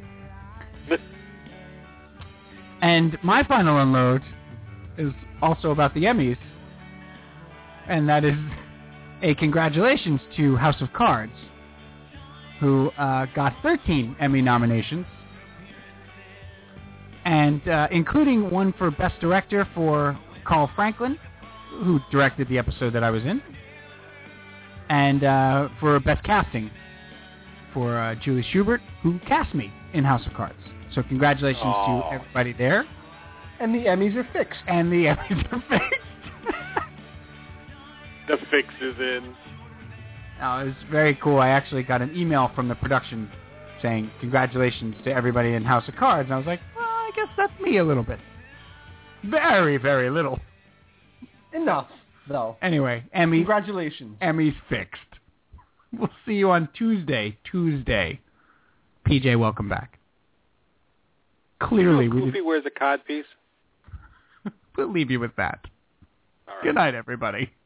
And my final unload is also about the Emmys, and that is a congratulations to House of Cards, who uh, got thirteen Emmy nominations, and uh, including one for Best Director for Carl Franklin, who directed the episode that I was in, and uh, for Best Casting for uh, Julie Schubert, who cast me in House of Cards. So congratulations Aww. to everybody there. And the Emmys are fixed. And the Emmys are fixed. The fix is in. No, it was very cool. I actually got an email from the production saying congratulations to everybody in House of Cards. And I was like, well, I guess that's me a little bit. Very, very little. Enough, though. Anyway, Emmy. Congratulations. Emmy's fixed. We'll see you on Tuesday. Tuesday. P J, welcome back. Clearly, you know, we Goofy did... wears a codpiece. We'll leave you with that. All right. Good night, everybody.